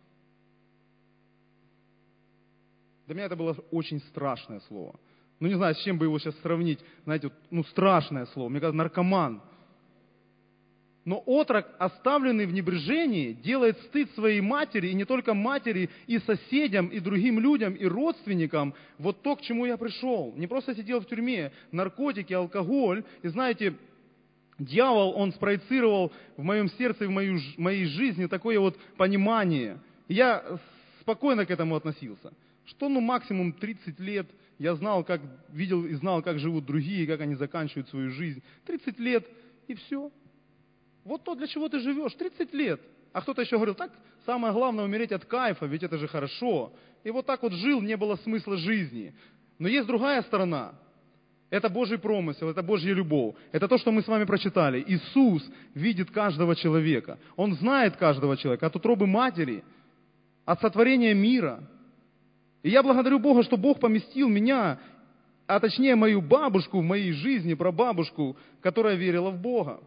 [SPEAKER 3] Для меня это было очень страшное слово. Ну, не знаю, с чем бы его сейчас сравнить. Знаете, страшное слово. Мне кажется, наркоман. Но отрок, оставленный в небрежении, делает стыд своей матери, и не только матери, и соседям, и другим людям, и родственникам. Вот то, к чему я пришел. Не просто сидел в тюрьме. Наркотики, алкоголь. И знаете, дьявол, он спроецировал в моем сердце и в моей жизни такое вот понимание. И я спокойно к этому относился. Что, максимум 30 лет я видел и знал, как живут другие, как они заканчивают свою жизнь. 30 лет, и все. Вот то, для чего ты живешь. 30 лет. А кто-то еще говорил, так, самое главное умереть от кайфа, ведь это же хорошо. И вот так вот жил, не было смысла жизни. Но есть другая сторона. Это Божий промысел, это Божья любовь. Это то, что мы с вами прочитали. Иисус видит каждого человека. Он знает каждого человека от утробы матери, от сотворения мира. И я благодарю Бога, что Бог поместил меня, а точнее мою бабушку в моей жизни, прабабушку, которая верила в Бога.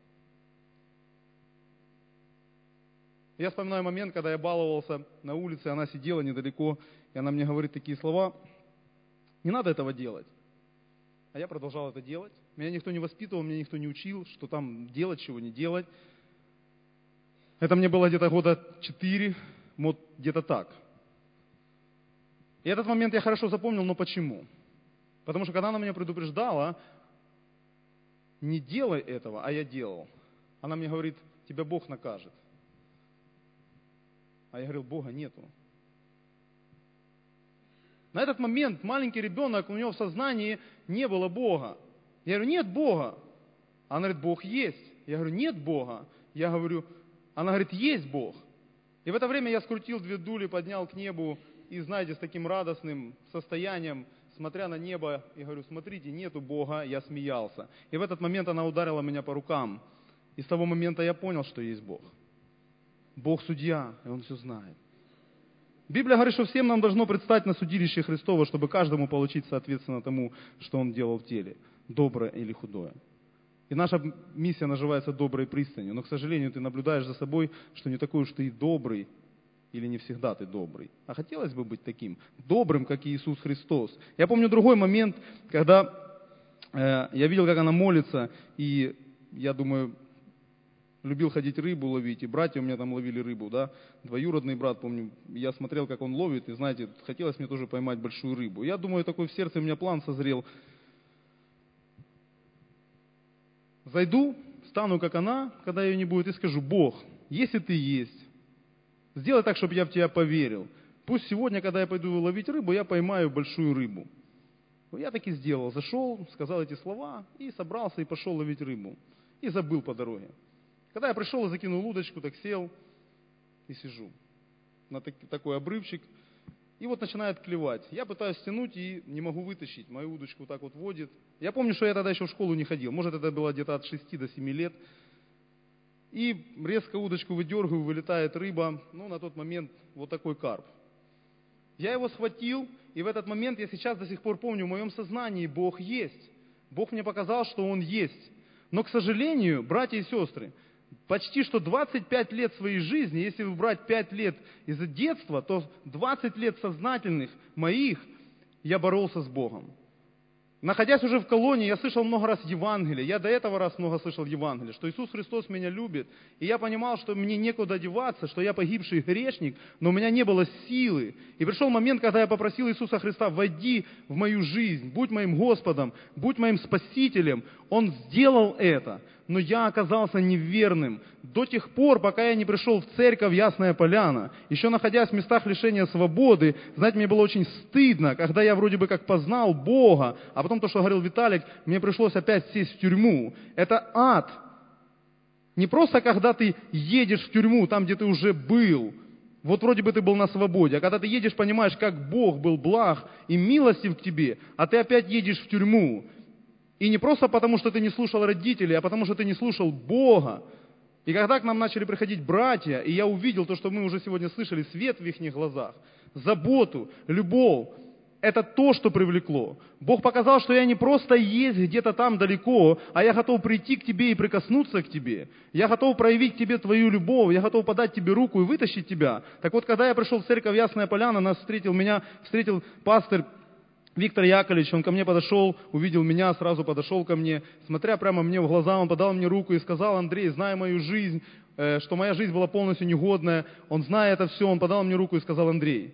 [SPEAKER 3] Я вспоминаю момент, когда я баловался на улице, она сидела недалеко, и она мне говорит такие слова: не надо этого делать. А я продолжал это делать. Меня никто не воспитывал, меня никто не учил, что там делать, чего не делать. Это мне было где-то года 4, вот где-то так. И этот момент я хорошо запомнил, но почему? Потому что когда она меня предупреждала, не делай этого, а я делал. Она мне говорит, тебя Бог накажет. А я говорил, Бога нету. На этот момент маленький ребенок, у него в сознании не было Бога. Я говорю, нет Бога. Она говорит, Бог есть. Я говорю, нет Бога. Я говорю, она говорит, есть Бог. И в это время я скрутил 2 дули, поднял к небу, и, знаете, с таким радостным состоянием, смотря на небо, и говорю, смотрите, нету Бога, я смеялся. И в этот момент она ударила меня по рукам. И с того момента я понял, что есть Бог. Бог судья, и Он все знает. Библия говорит, что всем нам должно предстать на судилище Христово, чтобы каждому получить соответственно тому, что он делал в теле, доброе или худое. И наша миссия называется доброй пристанью. Но, к сожалению, ты наблюдаешь за собой, что не такой уж ты и добрый, или не всегда ты добрый. А хотелось бы быть таким, добрым, как и Иисус Христос. Я помню другой момент, когда я видел, как она молится, и я думаю, любил ходить рыбу ловить, и братья у меня там ловили рыбу, да, двоюродный брат, помню, я смотрел, как он ловит, и, знаете, хотелось мне тоже поймать большую рыбу. Я думаю, такой в сердце у меня план созрел. Зайду, стану как она, когда ее не будет, и скажу, Бог, если ты есть, сделай так, чтобы я в тебя поверил. Пусть сегодня, когда я пойду ловить рыбу, я поймаю большую рыбу. Я так и сделал. Зашел, сказал эти слова, и собрался, и пошел ловить рыбу. И забыл по дороге. Когда я пришел и закинул удочку, так сел и сижу на такой обрывчик. И вот начинает клевать. Я пытаюсь тянуть и не могу вытащить. Мою удочку так вот водит. Я помню, что я тогда еще в школу не ходил. Может, это было где-то от 6 до 7 лет. И резко удочку выдергиваю, вылетает рыба. На тот момент вот такой карп. Я его схватил, и в этот момент, я сейчас до сих пор помню, в моем сознании Бог есть. Бог мне показал, что Он есть. Но, к сожалению, братья и сестры, почти что 25 лет своей жизни, если брать 5 лет из детства, то 20 лет сознательных моих я боролся с Богом. Находясь уже в колонии, я слышал много раз Евангелие. Я до этого раз много слышал Евангелие, что Иисус Христос меня любит. И я понимал, что мне некуда деваться, что я погибший грешник, но у меня не было силы. И пришел момент, когда я попросил Иисуса Христа, войди в мою жизнь, будь моим Господом, будь моим Спасителем. Он сделал это, но я оказался неверным до тех пор, пока я не пришел в церковь Ясная Поляна. Еще находясь в местах лишения свободы, знаете, мне было очень стыдно, когда я вроде бы как познал Бога, а потом то, что говорил Виталик, мне пришлось опять сесть в тюрьму. Это ад. Не просто когда ты едешь в тюрьму, там, где ты уже был, вот вроде бы ты был на свободе, а когда ты едешь, понимаешь, как Бог был благ и милостив к тебе, а ты опять едешь в тюрьму. И не просто потому, что ты не слушал родителей, а потому, что ты не слушал Бога. И когда к нам начали приходить братья, и я увидел то, что мы уже сегодня слышали, свет в их глазах, заботу, любовь, это то, что привлекло. Бог показал, что я не просто есть где-то там далеко, а я готов прийти к тебе и прикоснуться к тебе. Я готов проявить к тебе твою любовь, я готов подать тебе руку и вытащить тебя. Так вот, когда я пришел в церковь Ясная Поляна, меня встретил пастор Виктор Яковлевич, он ко мне подошел, увидел меня, сразу подошел ко мне, смотря прямо мне в глаза, он подал мне руку и сказал: Андрей, зная мою жизнь, что моя жизнь была полностью негодная, он, зная это все, он подал мне руку и сказал: Андрей,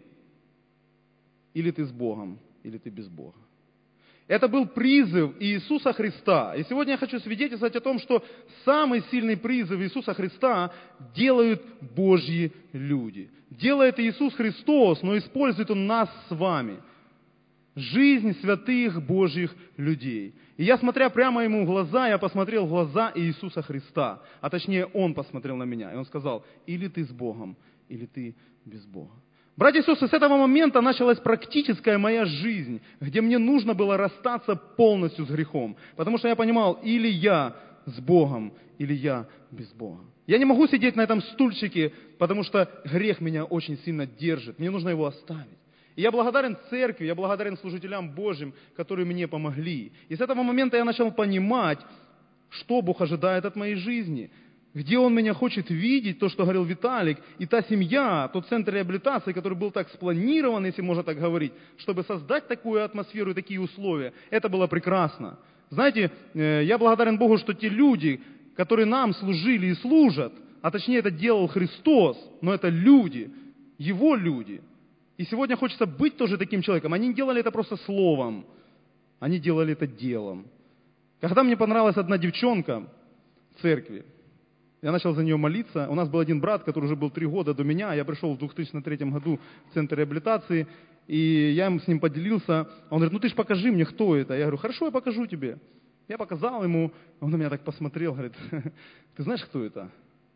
[SPEAKER 3] или ты с Богом, или ты без Бога. Это был призыв Иисуса Христа. И сегодня я хочу свидетельствовать о том, что самый сильный призыв Иисуса Христа делают Божьи люди. Делает Иисус Христос, но использует Он нас с вами. Жизнь святых Божьих людей. И я, смотря прямо Ему в глаза, я посмотрел в глаза Иисуса Христа. А точнее, Он посмотрел на меня. И Он сказал: или ты с Богом, или ты без Бога. Братья и сестры, с этого момента началась практическая моя жизнь, где мне нужно было расстаться полностью с грехом. Потому что я понимал, или я с Богом, или я без Бога. Я не могу сидеть на этом стульчике, потому что грех меня очень сильно держит. Мне нужно его оставить. И я благодарен церкви, я благодарен служителям Божьим, которые мне помогли. И с этого момента я начал понимать, что Бог ожидает от моей жизни. Где Он меня хочет видеть, то, что говорил Виталик, и та семья, тот центр реабилитации, который был так спланирован, если можно так говорить, чтобы создать такую атмосферу и такие условия, это было прекрасно. Знаете, я благодарен Богу, что те люди, которые нам служили и служат, а точнее это делал Христос, но это люди, Его люди. И сегодня хочется быть тоже таким человеком. Они не делали это просто словом, они делали это делом. Когда мне понравилась одна девчонка в церкви, я начал за нее молиться. У нас был один брат, который уже был 3 года до меня. Я пришел в 2003 году в центр реабилитации, и я с ним поделился. Он говорит: ну ты ж покажи мне, кто это. Я говорю: хорошо, я покажу тебе. Я показал ему, он на меня так посмотрел, говорит: ты знаешь, кто это?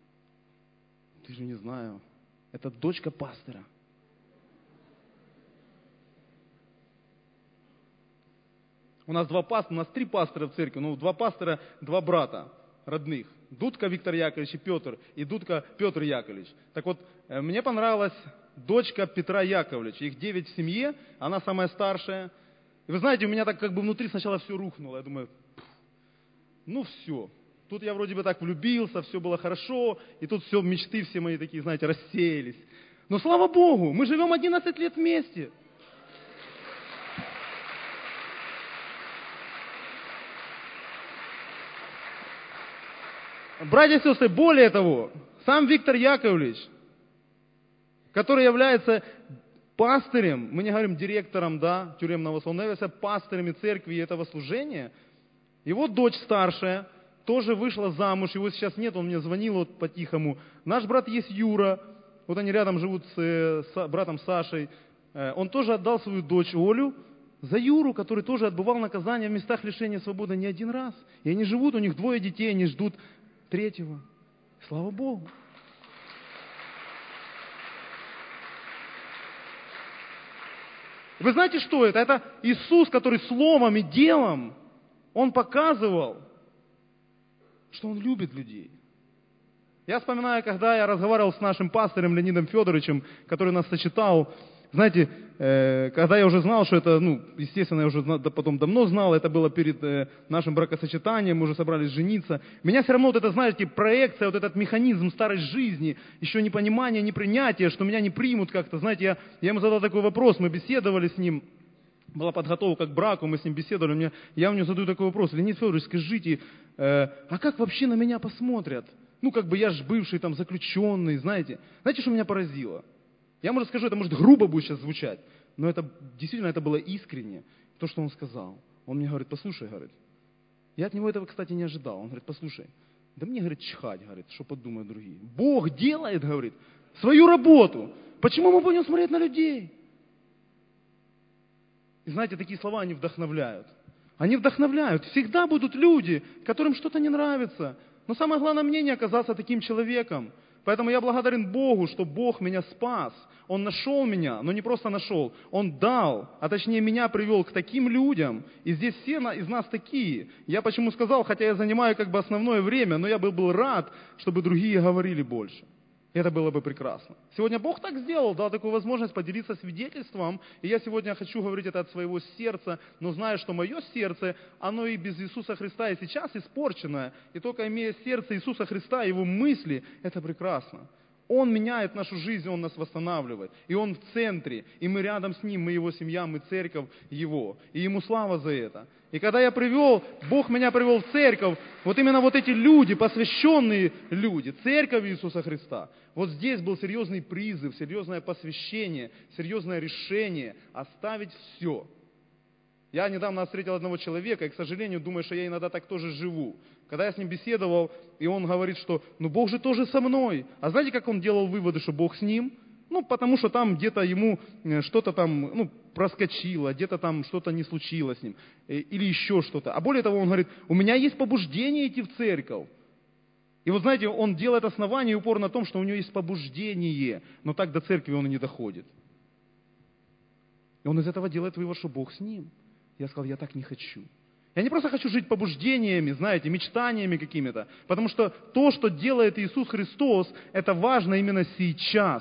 [SPEAKER 3] Ты же не знаю. Это дочка пастора. У нас 3 пастора в церкви, 2 пастора, 2 брата родных. Дудка Виктор Яковлевич и Петр, и Дудка Петр Яковлевич. Так вот, мне понравилась дочка Петра Яковлевича. Их 9 в семье, она самая старшая. И вы знаете, у меня так как бы внутри сначала все рухнуло. Я думаю, ну все. Тут я вроде бы так влюбился, все было хорошо, и тут все, мечты все мои такие, знаете, рассеялись. Но слава Богу, мы живем 11 лет вместе. Братья и сестры, более того, сам Виктор Яковлевич, который является пастырем, мы не говорим директором, тюремного служения, он является пастырем церкви и этого служения, его дочь старшая тоже вышла замуж, его сейчас нет, он мне звонил вот по-тихому. Наш брат есть Юра, вот они рядом живут с братом Сашей, он тоже отдал свою дочь Олю за Юру, который тоже отбывал наказание в местах лишения свободы не 1 раз. И они живут, у них 2 детей, они ждут 3-го. Слава Богу. Вы знаете, что это? Это Иисус, который словом и делом, Он показывал, что Он любит людей. Я вспоминаю, когда я разговаривал с нашим пастором Леонидом Федоровичем, который нас сочетал. Знаете, когда я уже знал, что это, естественно, я уже потом давно знал, это было перед нашим бракосочетанием, мы уже собрались жениться. Меня все равно вот это, знаете, проекция, вот этот механизм старой жизни, еще непонимание, непринятие, что меня не примут как-то. Знаете, я ему задал такой вопрос, мы беседовали с ним, была подготовка к браку, мы с ним беседовали, я у него задаю такой вопрос: Леонид Федорович, скажите, а как вообще на меня посмотрят? Я же бывший там заключенный, знаете. Знаете, что меня поразило? Я, может, скажу, это, может, грубо будет сейчас звучать, но это действительно это было искренне, то, что он сказал. Он мне говорит: послушай, говорит, я от него этого, кстати, не ожидал. Он говорит: послушай, да мне, говорит, чихать, говорит, что подумают другие. Бог делает, говорит, свою работу. Почему мы будем смотреть на людей? И знаете, такие слова, они вдохновляют. Они вдохновляют. Всегда будут люди, которым что-то не нравится. Но самое главное мне не оказаться таким человеком. Поэтому я благодарен Богу, что Бог меня спас. Он нашел меня, но не просто нашел, Он дал, а точнее меня привел к таким людям. И здесь все из нас такие. Я почему сказал, хотя я занимаю как бы основное время, но я был рад, чтобы другие говорили больше. Это было бы прекрасно. Сегодня Бог так сделал, дал такую возможность поделиться свидетельством. И я сегодня хочу говорить это от своего сердца, но знаю, что мое сердце, оно и без Иисуса Христа и сейчас испорченное. И только имея сердце Иисуса Христа, Его мысли, это прекрасно. Он меняет нашу жизнь, Он нас восстанавливает. И Он в центре, и мы рядом с Ним, мы Его семья, мы церковь Его. И Ему слава за это. И когда я Бог меня привел в церковь, вот именно вот эти люди, посвященные люди, церковь Иисуса Христа, вот здесь был серьезный призыв, серьезное посвящение, серьезное решение оставить все. Я недавно встретил одного человека, и, к сожалению, думаю, что я иногда так тоже живу. Когда я с ним беседовал, и он говорит, что Бог же тоже со мной. А знаете, как он делал выводы, что Бог с ним? Потому что там где-то ему что-то там проскочило, где-то там что-то не случилось с ним, или еще что-то. А более того, он говорит, у меня есть побуждение идти в церковь. И вот знаете, он делает основание и упор на том, что у него есть побуждение, но так до церкви он и не доходит. И он из этого делает вывод, что Бог с ним. Я сказал, я так не хочу. Я не просто хочу жить побуждениями, знаете, мечтаниями какими-то. Потому что то, что делает Иисус Христос, это важно именно сейчас.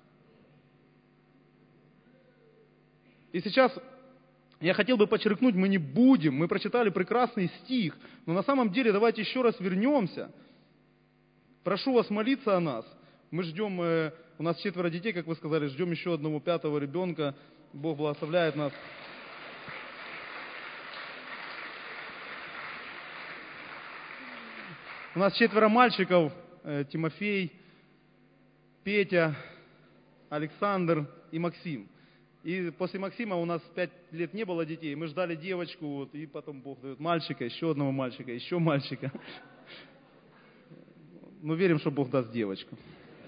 [SPEAKER 3] И сейчас я хотел бы подчеркнуть, мы прочитали прекрасный стих, но на самом деле давайте еще раз вернемся. Прошу вас молиться о нас. Мы ждем, у нас 4 детей, как вы сказали, ждем еще одного 5-го ребенка. Бог благословляет нас. У нас 4 мальчиков, Тимофей, Петя, Александр и Максим. И после Максима у нас 5 лет не было детей, мы ждали девочку, и потом Бог дает мальчика, еще одного мальчика, еще мальчика. Но верим, что Бог даст девочку.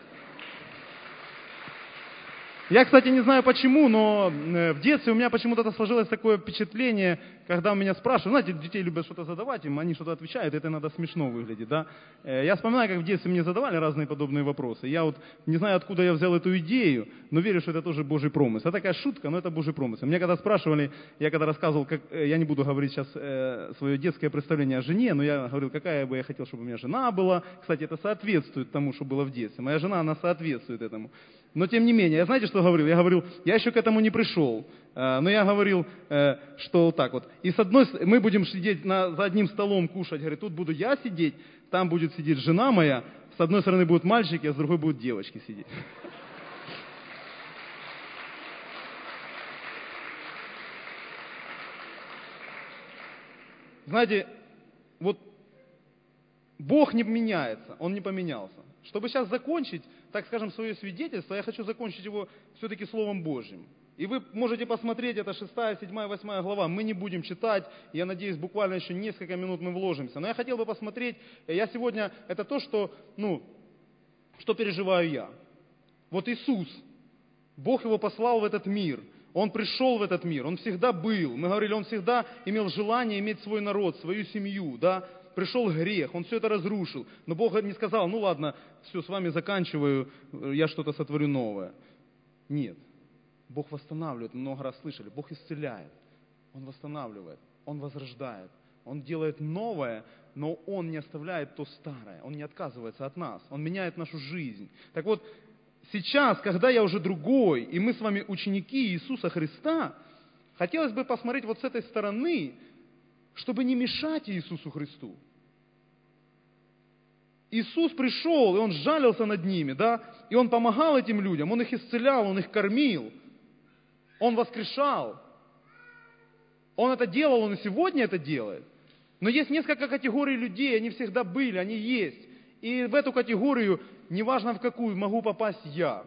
[SPEAKER 3] Я, кстати, не знаю почему, но в детстве у меня почему-то сложилось такое впечатление, когда меня спрашивают, знаете, детей любят что-то задавать, им они что-то отвечают, это иногда смешно выглядит, да. Я вспоминаю, как в детстве мне задавали разные подобные вопросы. Я вот не знаю, откуда я взял эту идею, но верю, что это тоже Божий промысел. Это такая шутка, но это Божий промысел. Меня когда спрашивали, я когда рассказывал, я не буду говорить сейчас свое детское представление о жене, но я говорил, какая бы я хотел, чтобы у меня жена была. Кстати, это соответствует тому, что было в детстве. Моя жена, она соответствует этому. Но тем не менее, я знаете, что говорил? Я говорил, я еще к этому не пришел. Но я говорил, что вот так вот. И с одной стороны, мы будем сидеть за одним столом кушать. Говорит, тут буду я сидеть, там будет сидеть жена моя. С одной стороны будут мальчики, а с другой будут девочки сидеть. Знаете, вот Бог не меняется, Он не поменялся. Чтобы сейчас закончить, так скажем, свое свидетельство, я хочу закончить его все-таки Словом Божьим. И вы можете посмотреть, это 6, 7, 8 глава. Мы не будем читать, я надеюсь, буквально еще несколько минут мы вложимся. Но я хотел бы посмотреть, я сегодня, это то, что переживаю я. Вот Иисус, Бог Его послал в этот мир. Он пришел в этот мир, Он всегда был. Мы говорили, Он всегда имел желание иметь свой народ, свою семью, да. Пришел грех, Он все это разрушил. Но Бог не сказал, ладно, все, с вами заканчиваю, я что-то сотворю новое. Нет. Бог восстанавливает, много раз слышали. Бог исцеляет, Он восстанавливает, Он возрождает. Он делает новое, но Он не оставляет то старое. Он не отказывается от нас. Он меняет нашу жизнь. Так вот, сейчас, когда я уже другой, и мы с вами ученики Иисуса Христа, хотелось бы посмотреть вот с этой стороны, чтобы не мешать Иисусу Христу. Иисус пришел, и Он сжалился над ними, да, и Он помогал этим людям, Он их исцелял, Он их кормил, Он воскрешал. Он это делал, Он и сегодня это делает. Но есть несколько категорий людей, они всегда были, они есть. И в эту категорию, неважно в какую, могу попасть я.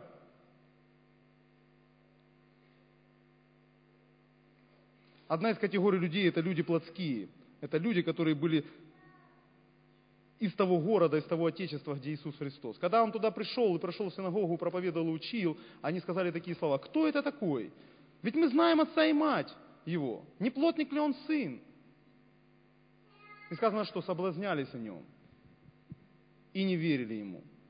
[SPEAKER 3] Одна из категорий людей – это люди плотские. Это люди, которые были из того города, из того отечества, где Иисус Христос. Когда Он туда пришел, и пришел в синагогу, проповедовал и учил, они сказали такие слова: «Кто это такой? Ведь мы знаем отца и мать его. Не плотник ли он сын?» И сказано, что соблазнялись о нем и не верили ему.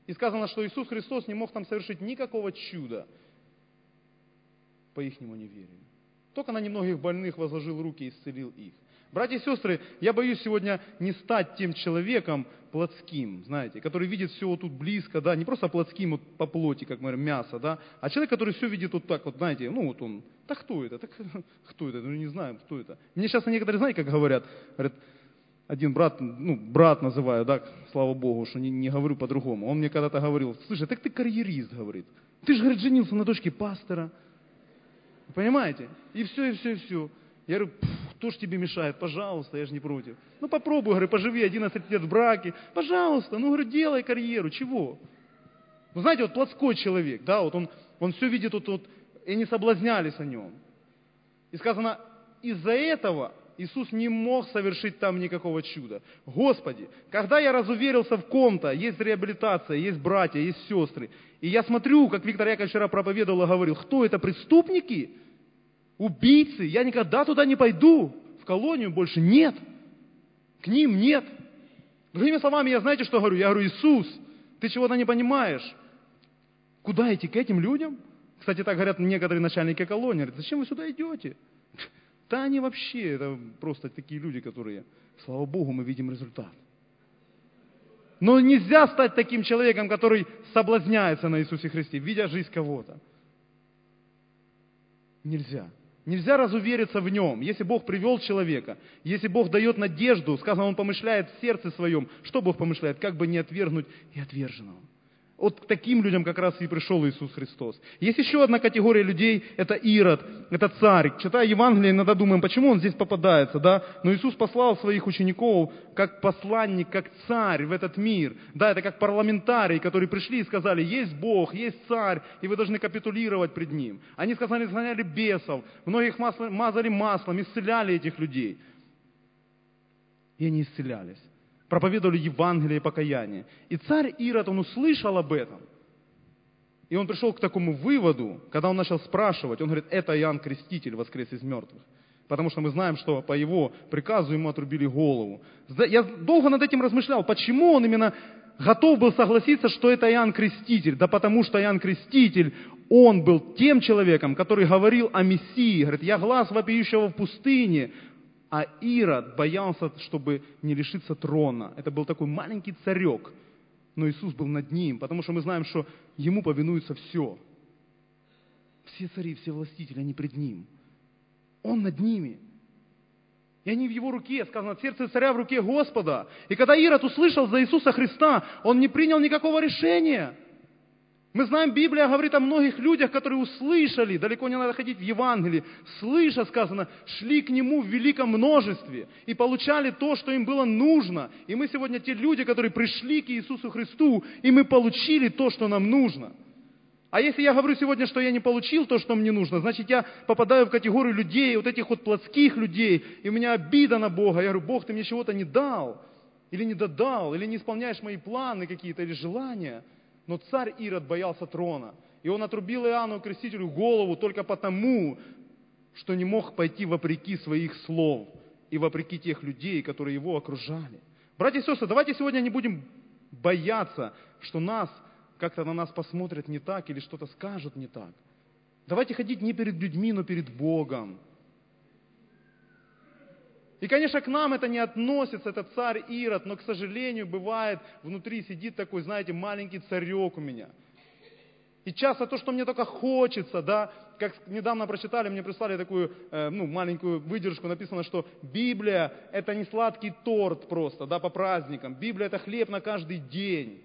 [SPEAKER 3] И сказано, что Иисус Христос не мог там совершить никакого чуда по ихнему неверию. Только на немногих больных возложил руки и исцелил их. Братья и сестры, я боюсь сегодня не стать тем человеком плотским, знаете, который видит все вот тут близко, да, не просто плотским вот по плоти, как мы говорим, мясо, да, а человек, который все видит вот так вот, знаете, ну вот он, да кто это, кто это, ну не знаем, кто это. Мне сейчас некоторые, знаете, как говорят, один брат, ну брат называю, да, слава Богу, что не говорю по-другому. Он мне когда-то говорил, слушай, так ты карьерист, говорит, ты же, говорит, женился на дочке пастора. Понимаете? И все. Я говорю, кто ж тебе мешает? Пожалуйста, я же не против. Ну попробуй, говорю, поживи 11 лет в браке. Пожалуйста, ну говорю, делай карьеру. Чего? Ну знаете, вот плотской человек, да, вот он все видит, вот, и не соблазнялись о нем. И сказано, из-за этого Иисус не мог совершить там никакого чуда. Господи, когда я разуверился в ком-то, есть реабилитация, есть братья, есть сестры, и я смотрю, как Виктор Яковлевич вчера проповедовал и говорил, кто это, преступники? Убийцы? Я никогда туда не пойду. В колонию больше нет. К ним нет. Другими словами, я знаете, что говорю? Я говорю, Иисус, ты чего-то не понимаешь. Куда идти? К этим людям? Кстати, так говорят некоторые начальники колонии. Говорят, зачем вы сюда идете? Да они вообще, это просто такие люди, которые, слава Богу, мы видим результат. Но нельзя стать таким человеком, который соблазняется на Иисусе Христе, видя жизнь кого-то. Нельзя. Нельзя разувериться в нем. Если Бог привел человека, если Бог дает надежду, сказано, Он помышляет в сердце своем. Что Бог помышляет? Как бы не отвергнуть и отверженного. Вот к таким людям как раз и пришел Иисус Христос. Есть еще одна категория людей, это Ирод, это царь. Читая Евангелие, иногда думаем, почему он здесь попадается, да? Но Иисус послал своих учеников как посланник, как царь в этот мир. Да, это как парламентарии, которые пришли и сказали, есть Бог, есть царь, и вы должны капитулировать пред Ним. Они сказали, изгоняли бесов, многих мазали маслом, исцеляли этих людей. И они исцелялись. Проповедовали Евангелие и покаяние. И царь Ирод, он услышал об этом. И он пришел к такому выводу, когда он начал спрашивать, он говорит, это Иоанн Креститель воскрес из мертвых. Потому что мы знаем, что по его приказу ему отрубили голову. Я долго над этим размышлял, почему он именно готов был согласиться, что это Иоанн Креститель. Да потому что Иоанн Креститель, он был тем человеком, который говорил о Мессии. Говорит, я глас вопиющего в пустыне. А Ирод боялся, чтобы не лишиться трона. Это был такой маленький царек. Но Иисус был над ним, потому что мы знаем, что ему повинуется все. Все цари, все властители, они пред ним. Он над ними. И они в его руке, сказано, сердце царя в руке Господа. И когда Ирод услышал за Иисуса Христа, он не принял никакого решения. Мы знаем, Библия говорит о многих людях, которые услышали, далеко не надо ходить в Евангелии, слыша, сказано, шли к Нему в великом множестве и получали то, что им было нужно. И мы сегодня те люди, которые пришли к Иисусу Христу, и мы получили то, что нам нужно. А если я говорю сегодня, что я не получил то, что мне нужно, значит, я попадаю в категорию людей, вот этих вот плотских людей, и у меня обида на Бога. Я говорю, Бог, ты мне чего-то не дал, или не додал, или не исполняешь мои планы какие-то, или желания. Но царь Ирод боялся трона. И он отрубил Иоанну Крестителю голову только потому, что не мог пойти вопреки своих слов и вопреки тех людей, которые его окружали. Братья и сестры, давайте сегодня не будем бояться, что как-то на нас посмотрят не так или что-то скажут не так. Давайте ходить не перед людьми, но перед Богом. И, конечно, к нам это не относится, это царь Ирод, но, к сожалению, бывает, внутри сидит такой, знаете, маленький царек у меня. И часто то, что мне только хочется, да, как недавно прочитали, мне прислали такую, маленькую выдержку, написано, что Библия – это не сладкий торт просто, да, по праздникам. Библия – это хлеб на каждый день.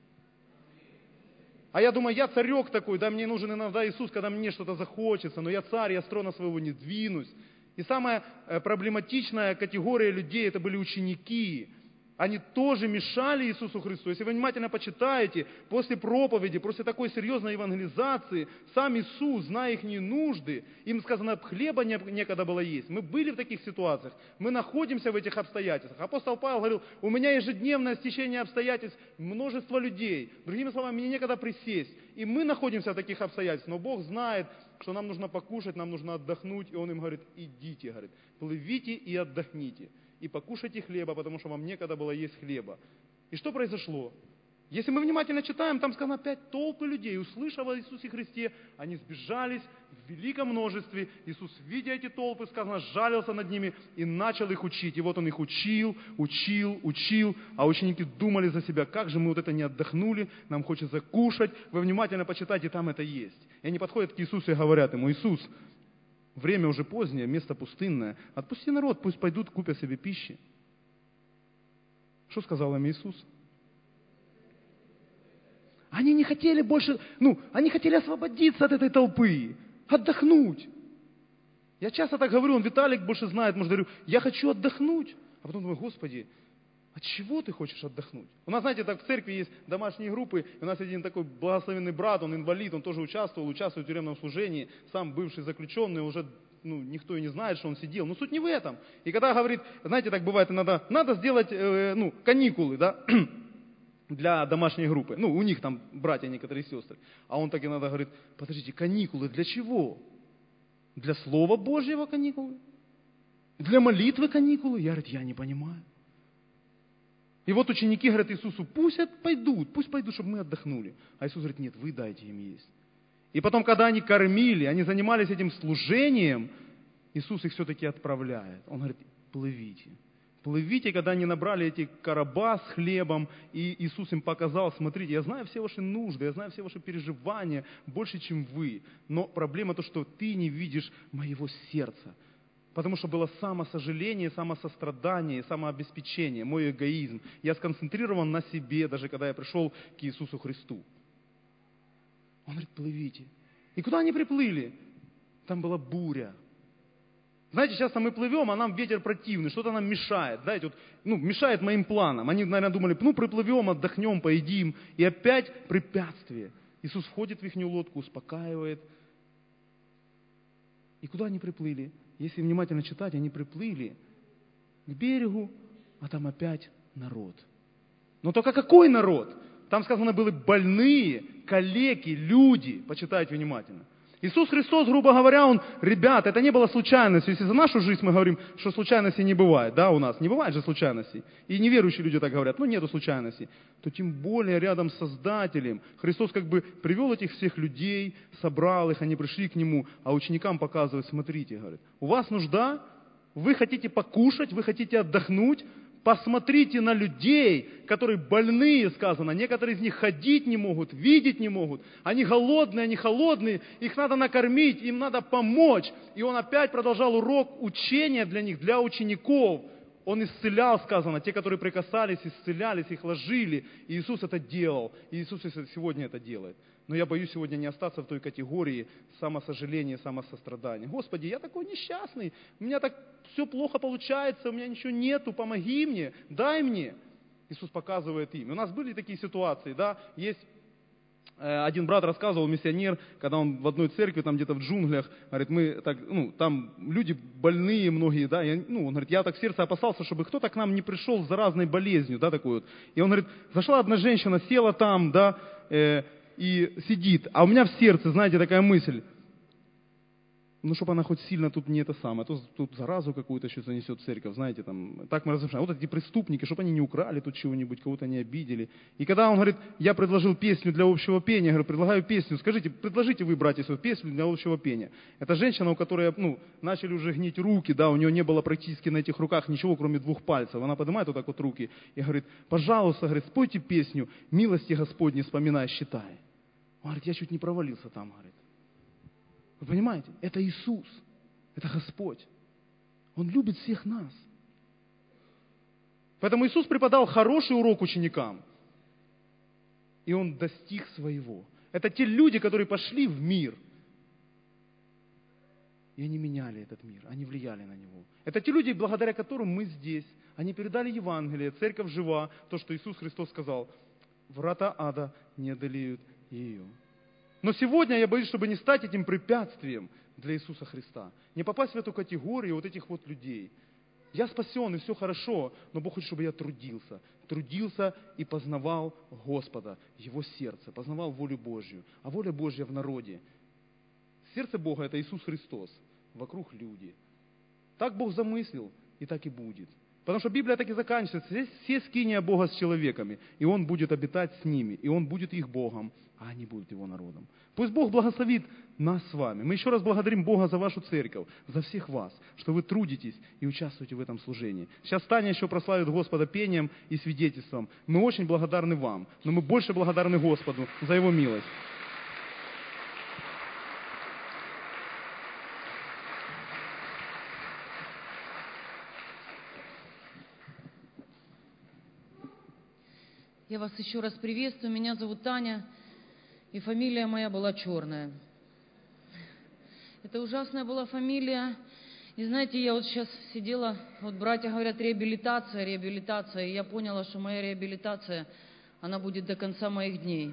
[SPEAKER 3] А я думаю, я царек такой, да, мне нужен иногда Иисус, когда мне что-то захочется, но я царь, я с трона своего не двинусь. И самая проблематичная категория людей, это были ученики. Они тоже мешали Иисусу Христу. Если вы внимательно почитаете, после проповеди, после такой серьезной евангелизации, сам Иисус, зная их нужды, им сказано, хлеба некогда было есть. Мы были в таких ситуациях, мы находимся в этих обстоятельствах. Апостол Павел говорил, у меня ежедневное стечение обстоятельств, множество людей. Другими словами, мне некогда присесть. И мы находимся в таких обстоятельствах, но Бог знает, что нам нужно покушать, нам нужно отдохнуть. И Он им говорит, идите, говорит, плывите и отдохните. И покушайте хлеба, потому что вам некогда было есть хлеба. И что произошло? Если мы внимательно читаем, там сказано 5 толпы людей, услышав о Иисусе Христе, они сбежались в великом множестве. Иисус, видя эти толпы, сказано, сжалился над ними и начал их учить. И вот Он их учил, а ученики думали за себя, как же мы вот это не отдохнули, нам хочется кушать. Вы внимательно почитайте, там это есть. И они подходят к Иисусу и говорят Ему: Иисус, время уже позднее, место пустынное, отпусти народ, пусть пойдут, купят себе пищи. Что сказал им Иисус? Они не хотели больше, они хотели освободиться от этой толпы, отдохнуть. Я часто так говорю, Виталик больше знает, может, говорю, я хочу отдохнуть. А потом думаю, Господи, от чего ты хочешь отдохнуть? У нас, знаете, так в церкви есть домашние группы, и у нас один такой благословенный брат, он инвалид, он тоже участвует в тюремном служении, сам бывший заключенный, уже никто и не знает, что он сидел. Но суть не в этом. И когда говорит, знаете, так бывает иногда, надо сделать каникулы, да, для домашней группы. У них там братья некоторые сестры. А он так иногда говорит, подождите, каникулы для чего? Для Слова Божьего каникулы? Для молитвы каникулы? Я, говорит, я не понимаю. И вот ученики говорят Иисусу, пусть пойдут, чтобы мы отдохнули. А Иисус говорит, нет, вы дайте им есть. И потом, когда они кормили, они занимались этим служением, Иисус их все-таки отправляет. Он говорит, плывите. Плывите, когда они набрали эти короба с хлебом, и Иисус им показал, смотрите, я знаю все ваши нужды, я знаю все ваши переживания, больше, чем вы. Но проблема то, что ты не видишь моего сердца. Потому что было самосожаление, самосострадание, самообеспечение, мой эгоизм. Я сконцентрирован на себе, даже когда я пришел к Иисусу Христу. Он говорит, плывите. И куда они приплыли? Там была буря. Знаете, часто мы плывем, а нам ветер противный, что-то нам мешает. Знаете, мешает моим планам. Они, наверное, думали, приплывем, отдохнем, поедим. И опять препятствие. Иисус входит в их лодку, успокаивает. И куда они приплыли? Если внимательно читать, они приплыли к берегу, а там опять народ. Но только какой народ? Там сказано, были больные, калеки, люди. Почитайте внимательно. Иисус Христос, грубо говоря, ребят, это не было случайностью. Если за нашу жизнь мы говорим, что случайностей не бывает, да, у нас не бывает же случайностей. И неверующие люди так говорят, нету случайностей. То тем более рядом с Создателем. Христос как бы привел этих всех людей, собрал их, они пришли к Нему, а ученикам показывает, смотрите, говорит, у вас нужда, вы хотите покушать, вы хотите отдохнуть, посмотрите на людей, которые больные, сказано. Некоторые из них ходить не могут, видеть не могут. Они голодные, они холодные. Их надо накормить, им надо помочь. И он опять продолжал урок учения для них, для учеников. Он исцелял, сказано. Те, которые прикасались, исцелялись, их ложили. И Иисус это делал. И Иисус сегодня это делает. Но я боюсь сегодня не остаться в той категории самосожаления, самосострадания. Господи, я такой несчастный, у меня так все плохо получается, у меня ничего нету, помоги мне, дай мне. Иисус показывает им. У нас были такие ситуации, да, есть один брат рассказывал, миссионер, когда он в одной церкви, там где-то в джунглях, говорит, мы так, там люди больные многие, да, он говорит, я так в сердце опасался, чтобы кто-то к нам не пришел с заразной болезнью, да, такой вот. И он говорит, зашла одна женщина, села там, да, и сидит. А у меня в сердце, знаете, такая мысль, чтобы она хоть сильно тут не это самое, то тут заразу какую-то еще занесет церковь, знаете, там, так мы разрешаем. Вот эти преступники, чтобы они не украли тут чего-нибудь, кого-то не обидели. И когда он говорит, я предложил песню для общего пения, я говорю, предлагаю песню, скажите, предложите вы, братья, свою песню для общего пения. Это женщина, у которой, начали уже гнить руки, да, у нее не было практически на этих руках ничего, кроме 2 пальцев. Она поднимает вот так вот руки и говорит, пожалуйста, говорит, спойте песню, милости Господни вспоминай, считай. Он говорит, я чуть не провалился там, говорит. Вы понимаете? Это Иисус. Это Господь. Он любит всех нас. Поэтому Иисус преподал хороший урок ученикам. И Он достиг своего. Это те люди, которые пошли в мир. И они меняли этот мир. Они влияли на него. Это те люди, благодаря которым мы здесь. Они передали Евангелие. Церковь жива. То, что Иисус Христос сказал. Врата ада не одолеют ее. Но сегодня я боюсь, чтобы не стать этим препятствием для Иисуса Христа. Не попасть в эту категорию вот этих вот людей. Я спасен, и все хорошо, но Бог хочет, чтобы я трудился. Трудился и познавал Господа, Его сердце, познавал волю Божью. А воля Божья в народе. Сердце Бога – это Иисус Христос. Вокруг люди. Так Бог замыслил, и так и будет. Потому что Библия так и заканчивается. Все скиния Бога с человеками, и Он будет обитать с ними, и Он будет их Богом, а они будут Его народом. Пусть Бог благословит нас с вами. Мы еще раз благодарим Бога за вашу церковь, за всех вас, что вы трудитесь и участвуете в этом служении. Сейчас Таня еще прославит Господа пением и свидетельством. Мы очень благодарны вам, но мы больше благодарны Господу за Его милость.
[SPEAKER 2] Я вас еще раз приветствую. Меня зовут Таня, и фамилия моя была Черная. Это ужасная была фамилия. И знаете, я вот сейчас сидела, вот братья говорят, реабилитация, и я поняла, что моя реабилитация, она будет до конца моих дней.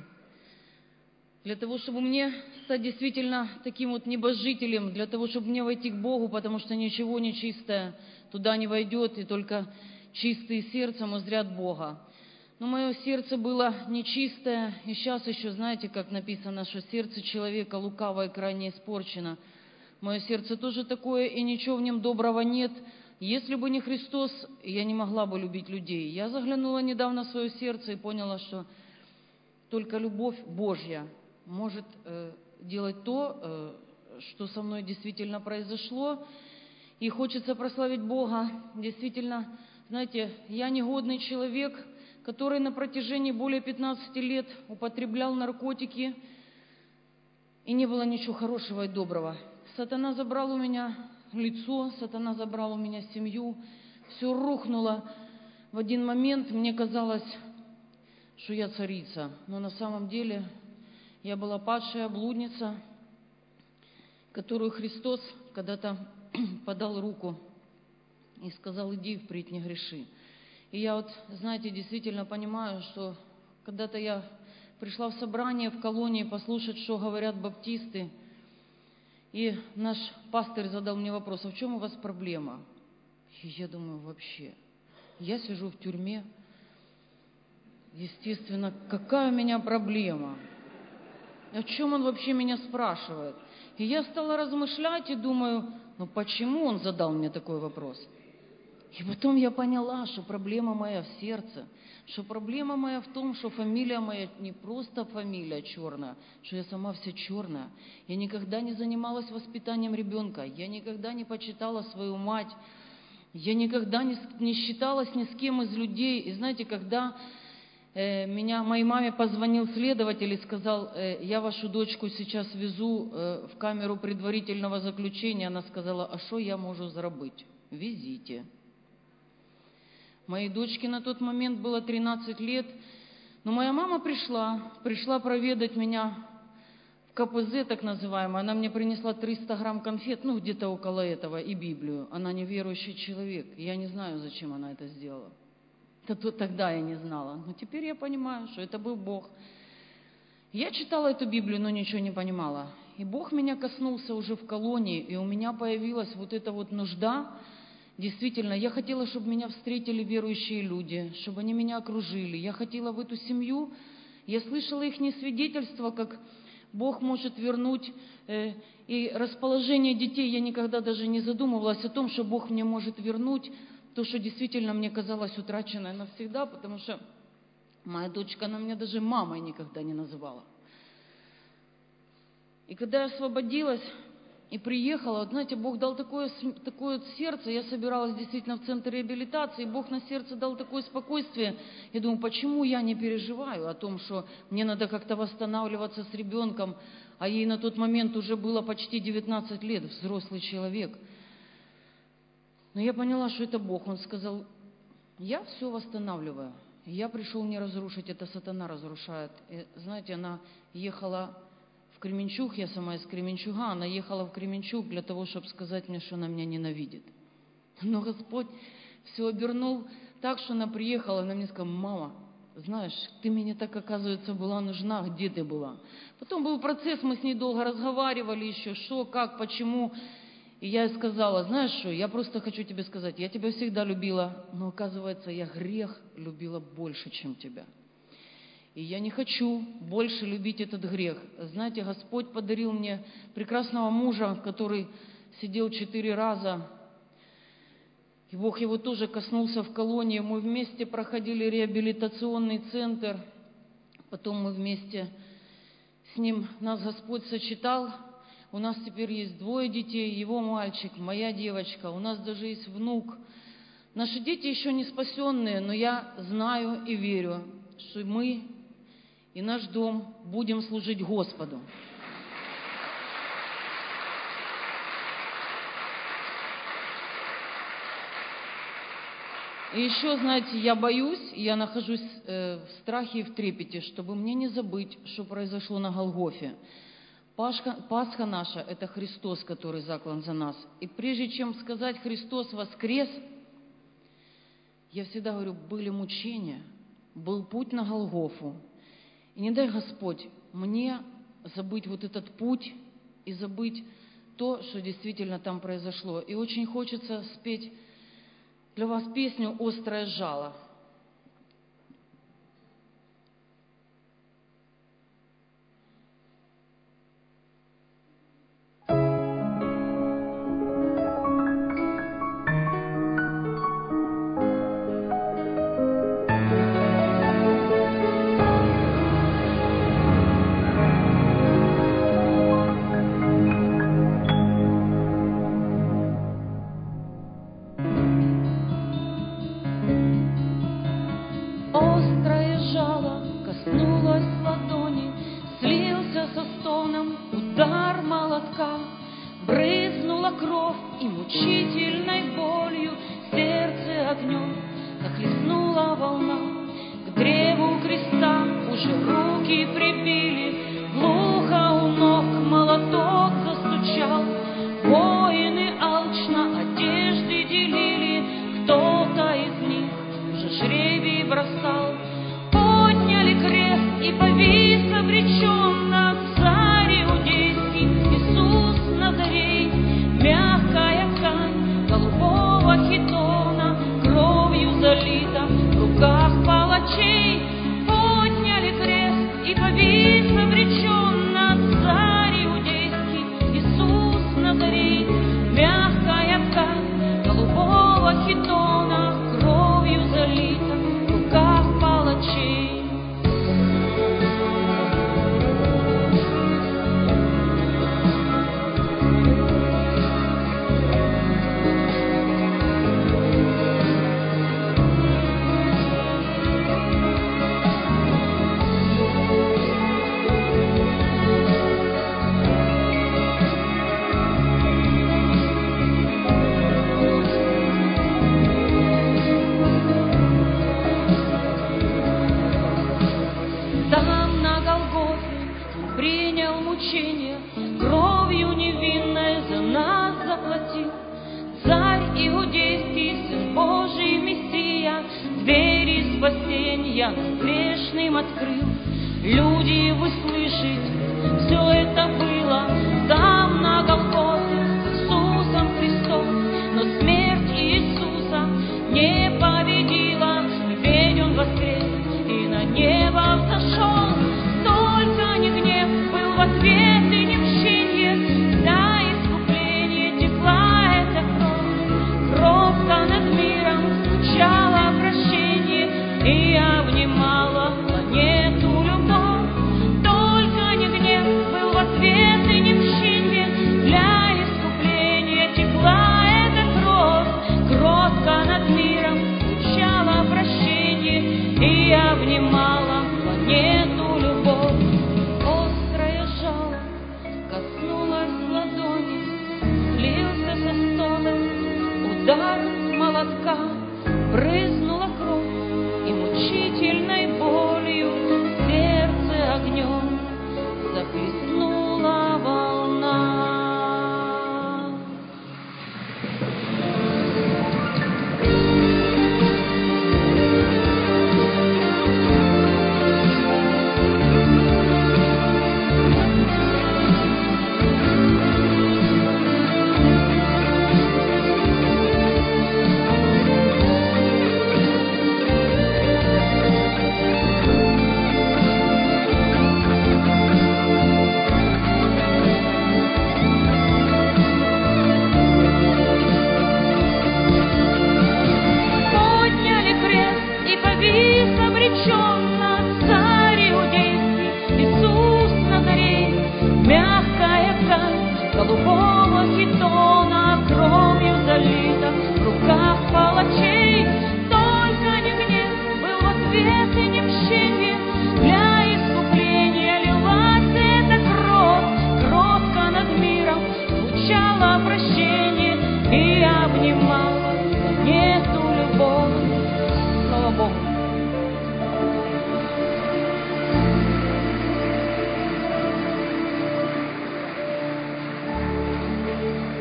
[SPEAKER 2] Для того, чтобы мне стать действительно таким вот небожителем, для того, чтобы мне войти к Богу, потому что ничего нечистое туда не войдет, и только чистые сердцем узрят Бога. Но мое сердце было нечистое, и сейчас еще, знаете, как написано, что сердце человека лукаво и крайне испорчено. Мое сердце тоже такое, и ничего в нем доброго нет. Если бы не Христос, я не могла бы любить людей. Я заглянула недавно в свое сердце и поняла, что только любовь Божья может делать то, что со мной действительно произошло. И хочется прославить Бога. Действительно, знаете, я негодный человек, который на протяжении более 15 лет употреблял наркотики, и не было ничего хорошего и доброго. Сатана забрал у меня лицо, сатана забрал у меня семью, все рухнуло. В один момент мне казалось, что я царица, но на самом деле я была падшая блудница, которую Христос когда-то подал руку и сказал: иди впредь не греши. И я вот, знаете, действительно понимаю, что когда-то я пришла в собрание в колонии послушать, что говорят баптисты, и наш пастырь задал мне вопрос: а в чем у вас проблема? И я думаю, вообще, я сижу в тюрьме, естественно, какая у меня проблема? О чем он вообще меня спрашивает? И я стала размышлять и думаю, ну почему он задал мне такой вопрос? И потом я поняла, что проблема моя в сердце, что проблема моя в том, что фамилия моя не просто фамилия черная, что я сама вся черная. Я никогда не занималась воспитанием ребенка, я никогда не почитала свою мать, я никогда не считалась ни с кем из людей. И знаете, когда моей маме позвонил следователь и сказал: я вашу дочку сейчас везу в камеру предварительного заключения, она сказала: а что я могу заработать? Везите. Моей дочке на тот момент было 13 лет, но моя мама пришла проведать меня в КПЗ, так называемое. Она мне принесла 300 грамм конфет, ну где-то около этого, и Библию. Она неверующий человек, я не знаю, зачем она это сделала. Тогда я не знала, но теперь я понимаю, что это был Бог. Я читала эту Библию, но ничего не понимала. И Бог меня коснулся уже в колонии, и у меня появилась вот эта вот нужда. Действительно, я хотела, чтобы меня встретили верующие люди, чтобы они меня окружили. Я хотела в эту семью. Я слышала их свидетельства, как Бог может вернуть. И расположение детей, я никогда даже не задумывалась о том, что Бог мне может вернуть то, что действительно мне казалось утраченное навсегда, потому что моя дочка, она меня даже мамой никогда не называла. И когда я освободилась и приехала, вот знаете, Бог дал такое сердце, я собиралась действительно в центр реабилитации, и Бог на сердце дал такое спокойствие. Я думаю, почему я не переживаю о том, что мне надо как-то восстанавливаться с ребенком, а ей на тот момент уже было почти 19 лет, взрослый человек. Но я поняла, что это Бог. Он сказал: я все восстанавливаю. Я пришел не разрушить, это сатана разрушает. И, знаете, она ехала в Кременчуг, я сама из Кременчуга, она ехала в Кременчуг для того, чтобы сказать мне, что она меня ненавидит. Но Господь все обернул так, что она приехала, она мне сказала: мама, знаешь, ты мне так, оказывается, была нужна, где ты была? Потом был процесс, мы с ней долго разговаривали еще, что, как, почему. И я ей сказала: знаешь что, я просто хочу тебе сказать, я тебя всегда любила, но, оказывается, я грех любила больше, чем тебя. И я не хочу больше любить этот грех. Знаете, Господь подарил мне прекрасного мужа, который сидел 4 раза. И И Бог его тоже коснулся в колонии. Мы вместе проходили реабилитационный центр. Потом мы вместе с ним, нас Господь сочетал. У нас теперь есть 2 детей, его мальчик, моя девочка. У нас даже есть внук. Наши дети еще не спасенные, но я знаю и верю, что мы и наш дом будем служить Господу. И еще, знаете, я боюсь, я нахожусь в страхе и в трепете, чтобы мне не забыть, что произошло на Голгофе. Пасха наша – это Христос, который заклан за нас. И прежде чем сказать «Христос воскрес», я всегда говорю, были мучения, был путь на Голгофу. И не дай Господь мне забыть вот этот путь и забыть то, что действительно там произошло. И очень хочется спеть для вас песню «Острое жало». Острое жало коснулось ладони, слился со стоном удар молотка, брызнула кровь и мучительной болью сердце огнем захлестнула волна. К древу креста уже руки прибили, глухо у ног молоток застучал. Воины алчно одежды делили, кто-то из них уже жребий бросал. Подняли крест и повис обреченно царь иудейский Иисус Назарей. Мягкая ткань голубого хитона кровью залита в руках палачей. Подняли крест и повис обреченно царь иудейский Иисус Назарей. Мягкая ткань голубого хитона кровью залита в руках палачей. Там на Голгофе Он принял мучения, кровью невинной за нас заплатил. Царь иудейский, Сын Божий, Мессия, двери спасения нам грешным открыл. Люди, вы слышите, все это было там на Голгофе с Иисусом Христом. Но смерть Иисуса не победила, ведь Он воскрес и на небо взошел. Только не гнев был в ответ и не мщение, для искупления текла эта кровь. Кровка над миром стучала прощение и обнимала планету любовь. Только не гнев был в ответ и не мщение, для искупления текла эта кровь. Кровка над миром стучала прощение и обнимала планету любовь. Острое жало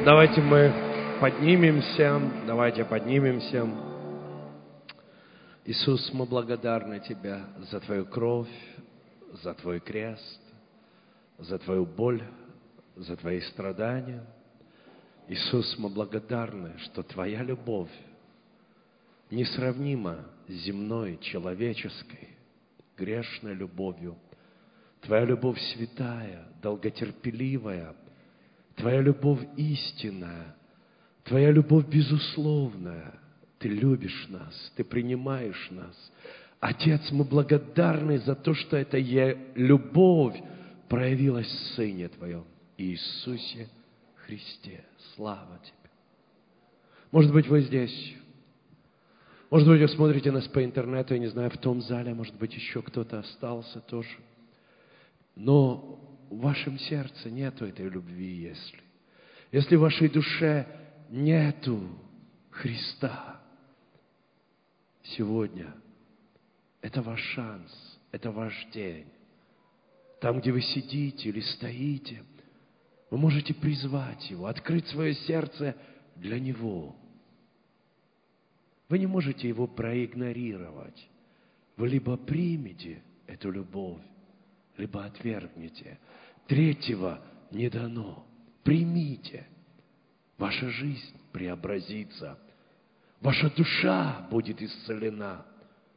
[SPEAKER 1] Давайте мы поднимемся. Давайте поднимемся. Иисус, мы благодарны Тебе за Твою кровь, за Твой крест, за Твою боль, за Твои страдания. Иисус, мы благодарны, что Твоя любовь несравнима с земной, человеческой, грешной любовью. Твоя любовь святая, долготерпеливая, Твоя любовь истинная, Твоя любовь безусловная. Ты любишь нас, Ты принимаешь нас. Отец, мы благодарны за то, что эта любовь проявилась в Сыне Твоем, Иисусе Христе. Слава Тебе. Может быть, вы здесь. Может быть, вы смотрите нас по интернету, я не знаю, в том зале, может быть, еще кто-то остался тоже. Но в вашем сердце нету этой любви, если в вашей душе нету Христа. Сегодня это ваш шанс, это ваш день. Там, где вы сидите или стоите, вы можете призвать Его, открыть свое сердце для Него. Вы не можете Его проигнорировать. Вы либо примете эту любовь, либо отвергнете. Третьего не дано. Примите. Ваша жизнь преобразится. Ваша душа будет исцелена.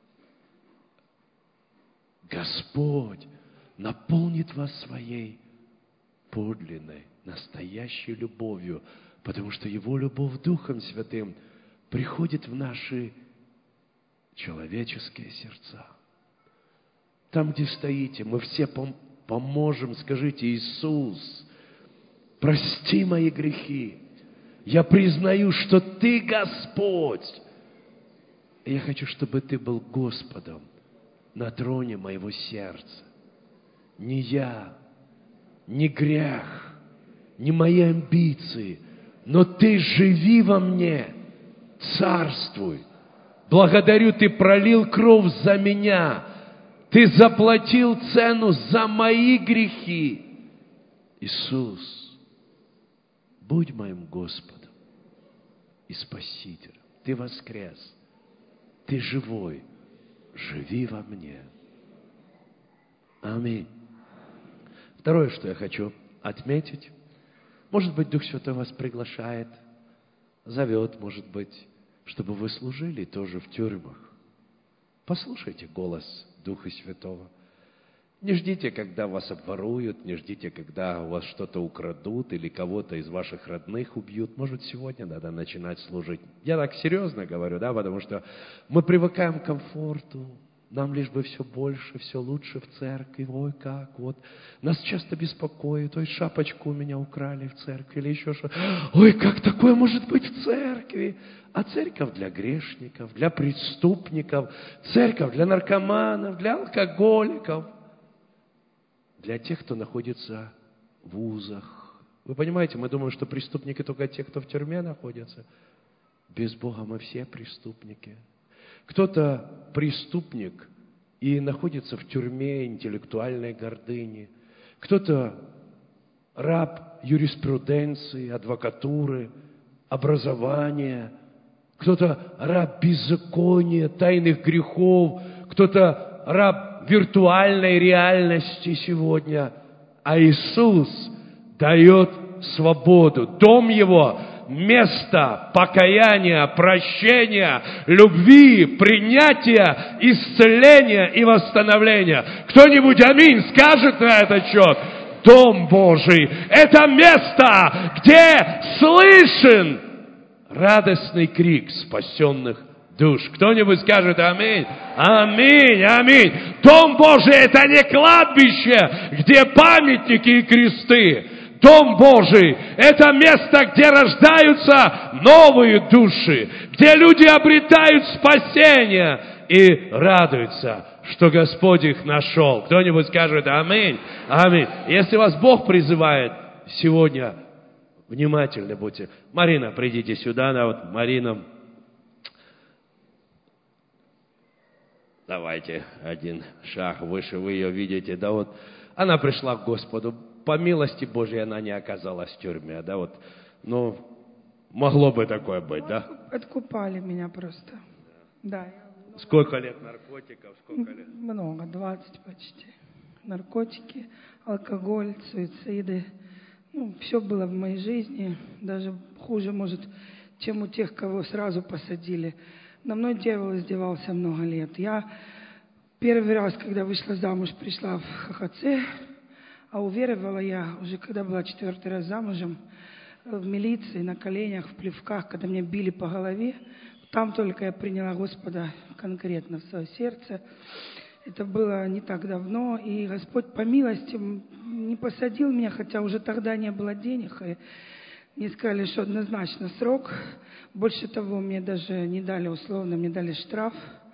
[SPEAKER 1] Господь наполнит вас своей подлинной, настоящей любовью, потому что Его любовь Духом Святым приходит в наши человеческие сердца. Там, где стоите, мы все поможем. Скажите: Иисус, прости мои грехи. Я признаю, что Ты Господь. И я хочу, чтобы Ты был Господом на троне моего сердца. Не я, не грех, не мои амбиции, но Ты живи во мне, царствуй. Благодарю, Ты пролил кровь за меня. Ты заплатил цену за мои грехи. Иисус, будь моим Господом и Спасителем. Ты воскрес. Ты живой. Живи во мне. Аминь. Второе, что я хочу отметить. Может быть, Дух Святой вас приглашает, зовет, может быть, чтобы вы служили тоже в тюрьмах. Послушайте голос Духа Святого. Не ждите, когда вас обворуют, не ждите, когда у вас что-то украдут или кого-то из ваших родных убьют. Может, сегодня надо начинать служить. Я так серьезно говорю, потому что мы привыкаем к комфорту. Нам лишь бы все больше, все лучше в церкви. Ой, как, вот. Нас часто беспокоит. Ой, шапочку у меня украли в церкви или еще что. Ой, как такое может быть в церкви? А церковь для грешников, для преступников, церковь для наркоманов, для алкоголиков, для тех, кто находится в вузах. Вы понимаете, мы думаем, что преступники только те, кто в тюрьме находятся. Без Бога мы все преступники. Кто-то преступник и находится в тюрьме интеллектуальной гордыни. Кто-то раб юриспруденции, адвокатуры, образования. Кто-то раб беззакония, тайных грехов. Кто-то раб виртуальной реальности сегодня. А Иисус дает свободу. Дом Его – место покаяния, прощения, любви, принятия, исцеления и восстановления. Кто-нибудь аминь скажет на этот счет? Дом Божий – это место, где слышен радостный крик спасенных душ. Кто-нибудь скажет аминь? Аминь, аминь. Дом Божий – это не кладбище, где памятники и кресты. Дом Божий – это место, где рождаются новые души, где люди обретают спасение и радуются, что Господь их нашел. Кто-нибудь скажет аминь? Аминь. Если вас Бог призывает сегодня, внимательны будьте. Марина, придите сюда. Марина. Давайте один шаг выше, вы ее видите. Она пришла к Господу. По милости Божьей она не оказалась в тюрьме. Ну, могло бы такое быть, да?
[SPEAKER 8] Откупали меня просто. Да.
[SPEAKER 1] Сколько лет наркотиков? Сколько лет?
[SPEAKER 8] Много, 20 почти. Наркотики, алкоголь, суициды. Ну, все было в моей жизни. Даже хуже, может, чем у тех, кого сразу посадили. На мной дьявол издевался много лет. Я первый раз, когда вышла замуж, пришла в ХХЦ, а уверовала я уже, когда была 4-й раз замужем, в милиции, на коленях, в плевках, когда меня били по голове. Там только я приняла Господа конкретно в свое сердце. Это было не так давно, и Господь по милости не посадил меня, хотя уже тогда не было денег, и мне сказали, что однозначно срок. Больше того, мне даже не дали условно, мне дали штраф.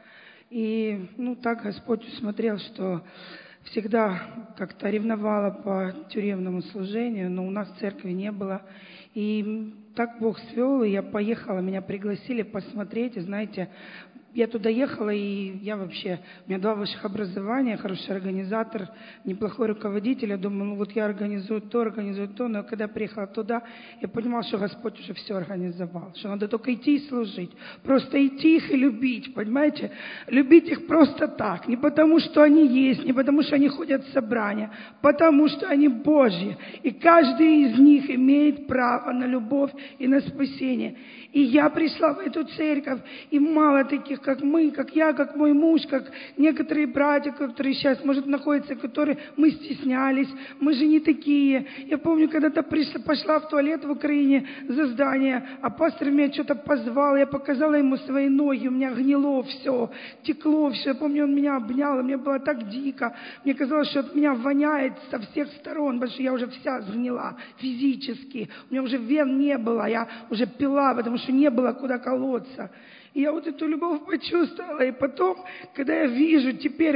[SPEAKER 8] И так Господь усмотрел, что всегда как-то ревновала по тюремному служению, но у нас в церкви не было. И так Бог свел, и я поехала, меня пригласили посмотреть, и знаете, я туда ехала, и я вообще, у меня 2 высших образования, хороший организатор, неплохой руководитель. Я думаю, я организую то, но когда приехала туда, я понимала, что Господь уже все организовал, что надо только идти и служить, просто идти их и любить, понимаете? Любить их просто так, не потому, что они есть, не потому, что они ходят в собрания, потому, что они Божьи, и каждый из них имеет право на любовь и на спасение. И я пришла в эту церковь, и мало таких, как мы, как я, как мой муж, как некоторые братья, которые сейчас, может, находятся, которые мы стеснялись, мы же не такие. Я помню, когда-то пошла в туалет в Украине за здание, а пастор меня что-то позвал, я показала ему свои ноги, у меня гнило все, текло все. Я помню, он меня обнял, и мне было так дико. Мне казалось, что от меня воняет со всех сторон, потому что я уже вся сгнила физически. У меня уже вен не было, я уже пила, потому что не было куда колоться. И я эту любовь почувствовала. И потом, когда я вижу теперь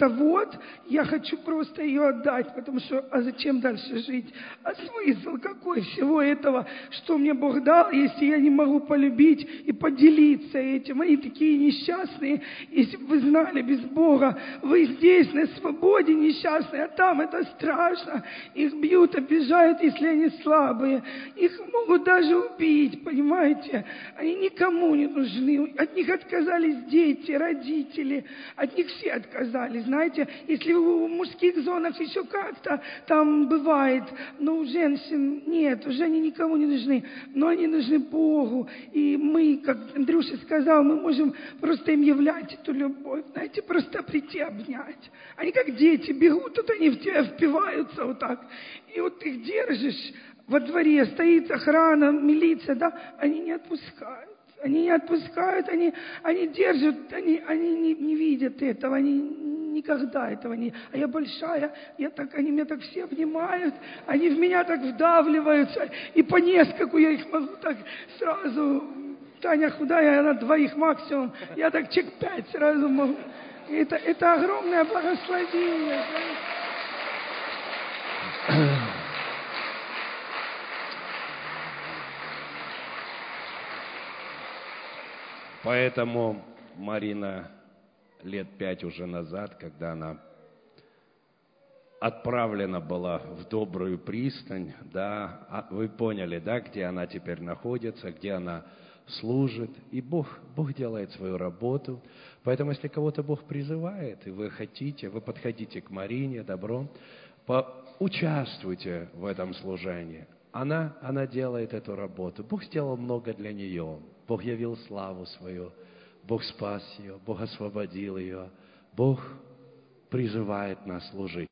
[SPEAKER 8] я хочу просто ее отдать, потому что, а зачем дальше жить? А смысл какой всего этого, что мне Бог дал, если я не могу полюбить и поделиться этим? Они такие несчастные. Если бы вы знали, без Бога, вы здесь на свободе несчастные, а там это страшно. Их бьют, обижают, если они слабые. Их могут даже убить, понимаете? Они никому не нужны. От них отказались дети, родители, от них все отказались. Знаете, если в мужских зонах еще как-то там бывает, но у женщин нет, уже они никому не нужны, но они нужны Богу. И мы, как Андрюша сказал, мы можем просто им являть эту любовь, знаете, просто прийти обнять. Они как дети бегут, они в тебя впиваются вот так, и ты их держишь. Во дворе стоит охрана, милиция, они не отпускают. Они не отпускают, они держат, они не видят этого, они никогда этого не... А я большая, они меня так все обнимают, они в меня так вдавливаются, и по нескольку я их могу так сразу... Таня худая, она 2 максимум, я так 5 сразу могу. Это огромное благословение.
[SPEAKER 1] Поэтому Марина лет 5 уже назад, когда она отправлена была в добрую пристань, вы поняли, где она теперь находится, где она служит, и Бог делает свою работу. Поэтому, если кого-то Бог призывает, и вы хотите, вы подходите к Марине, добро, участвуйте в этом служении. Она делает эту работу. Бог сделал много для нее. Бог явил славу свою. Бог спас ее. Бог освободил ее. Бог призывает нас служить.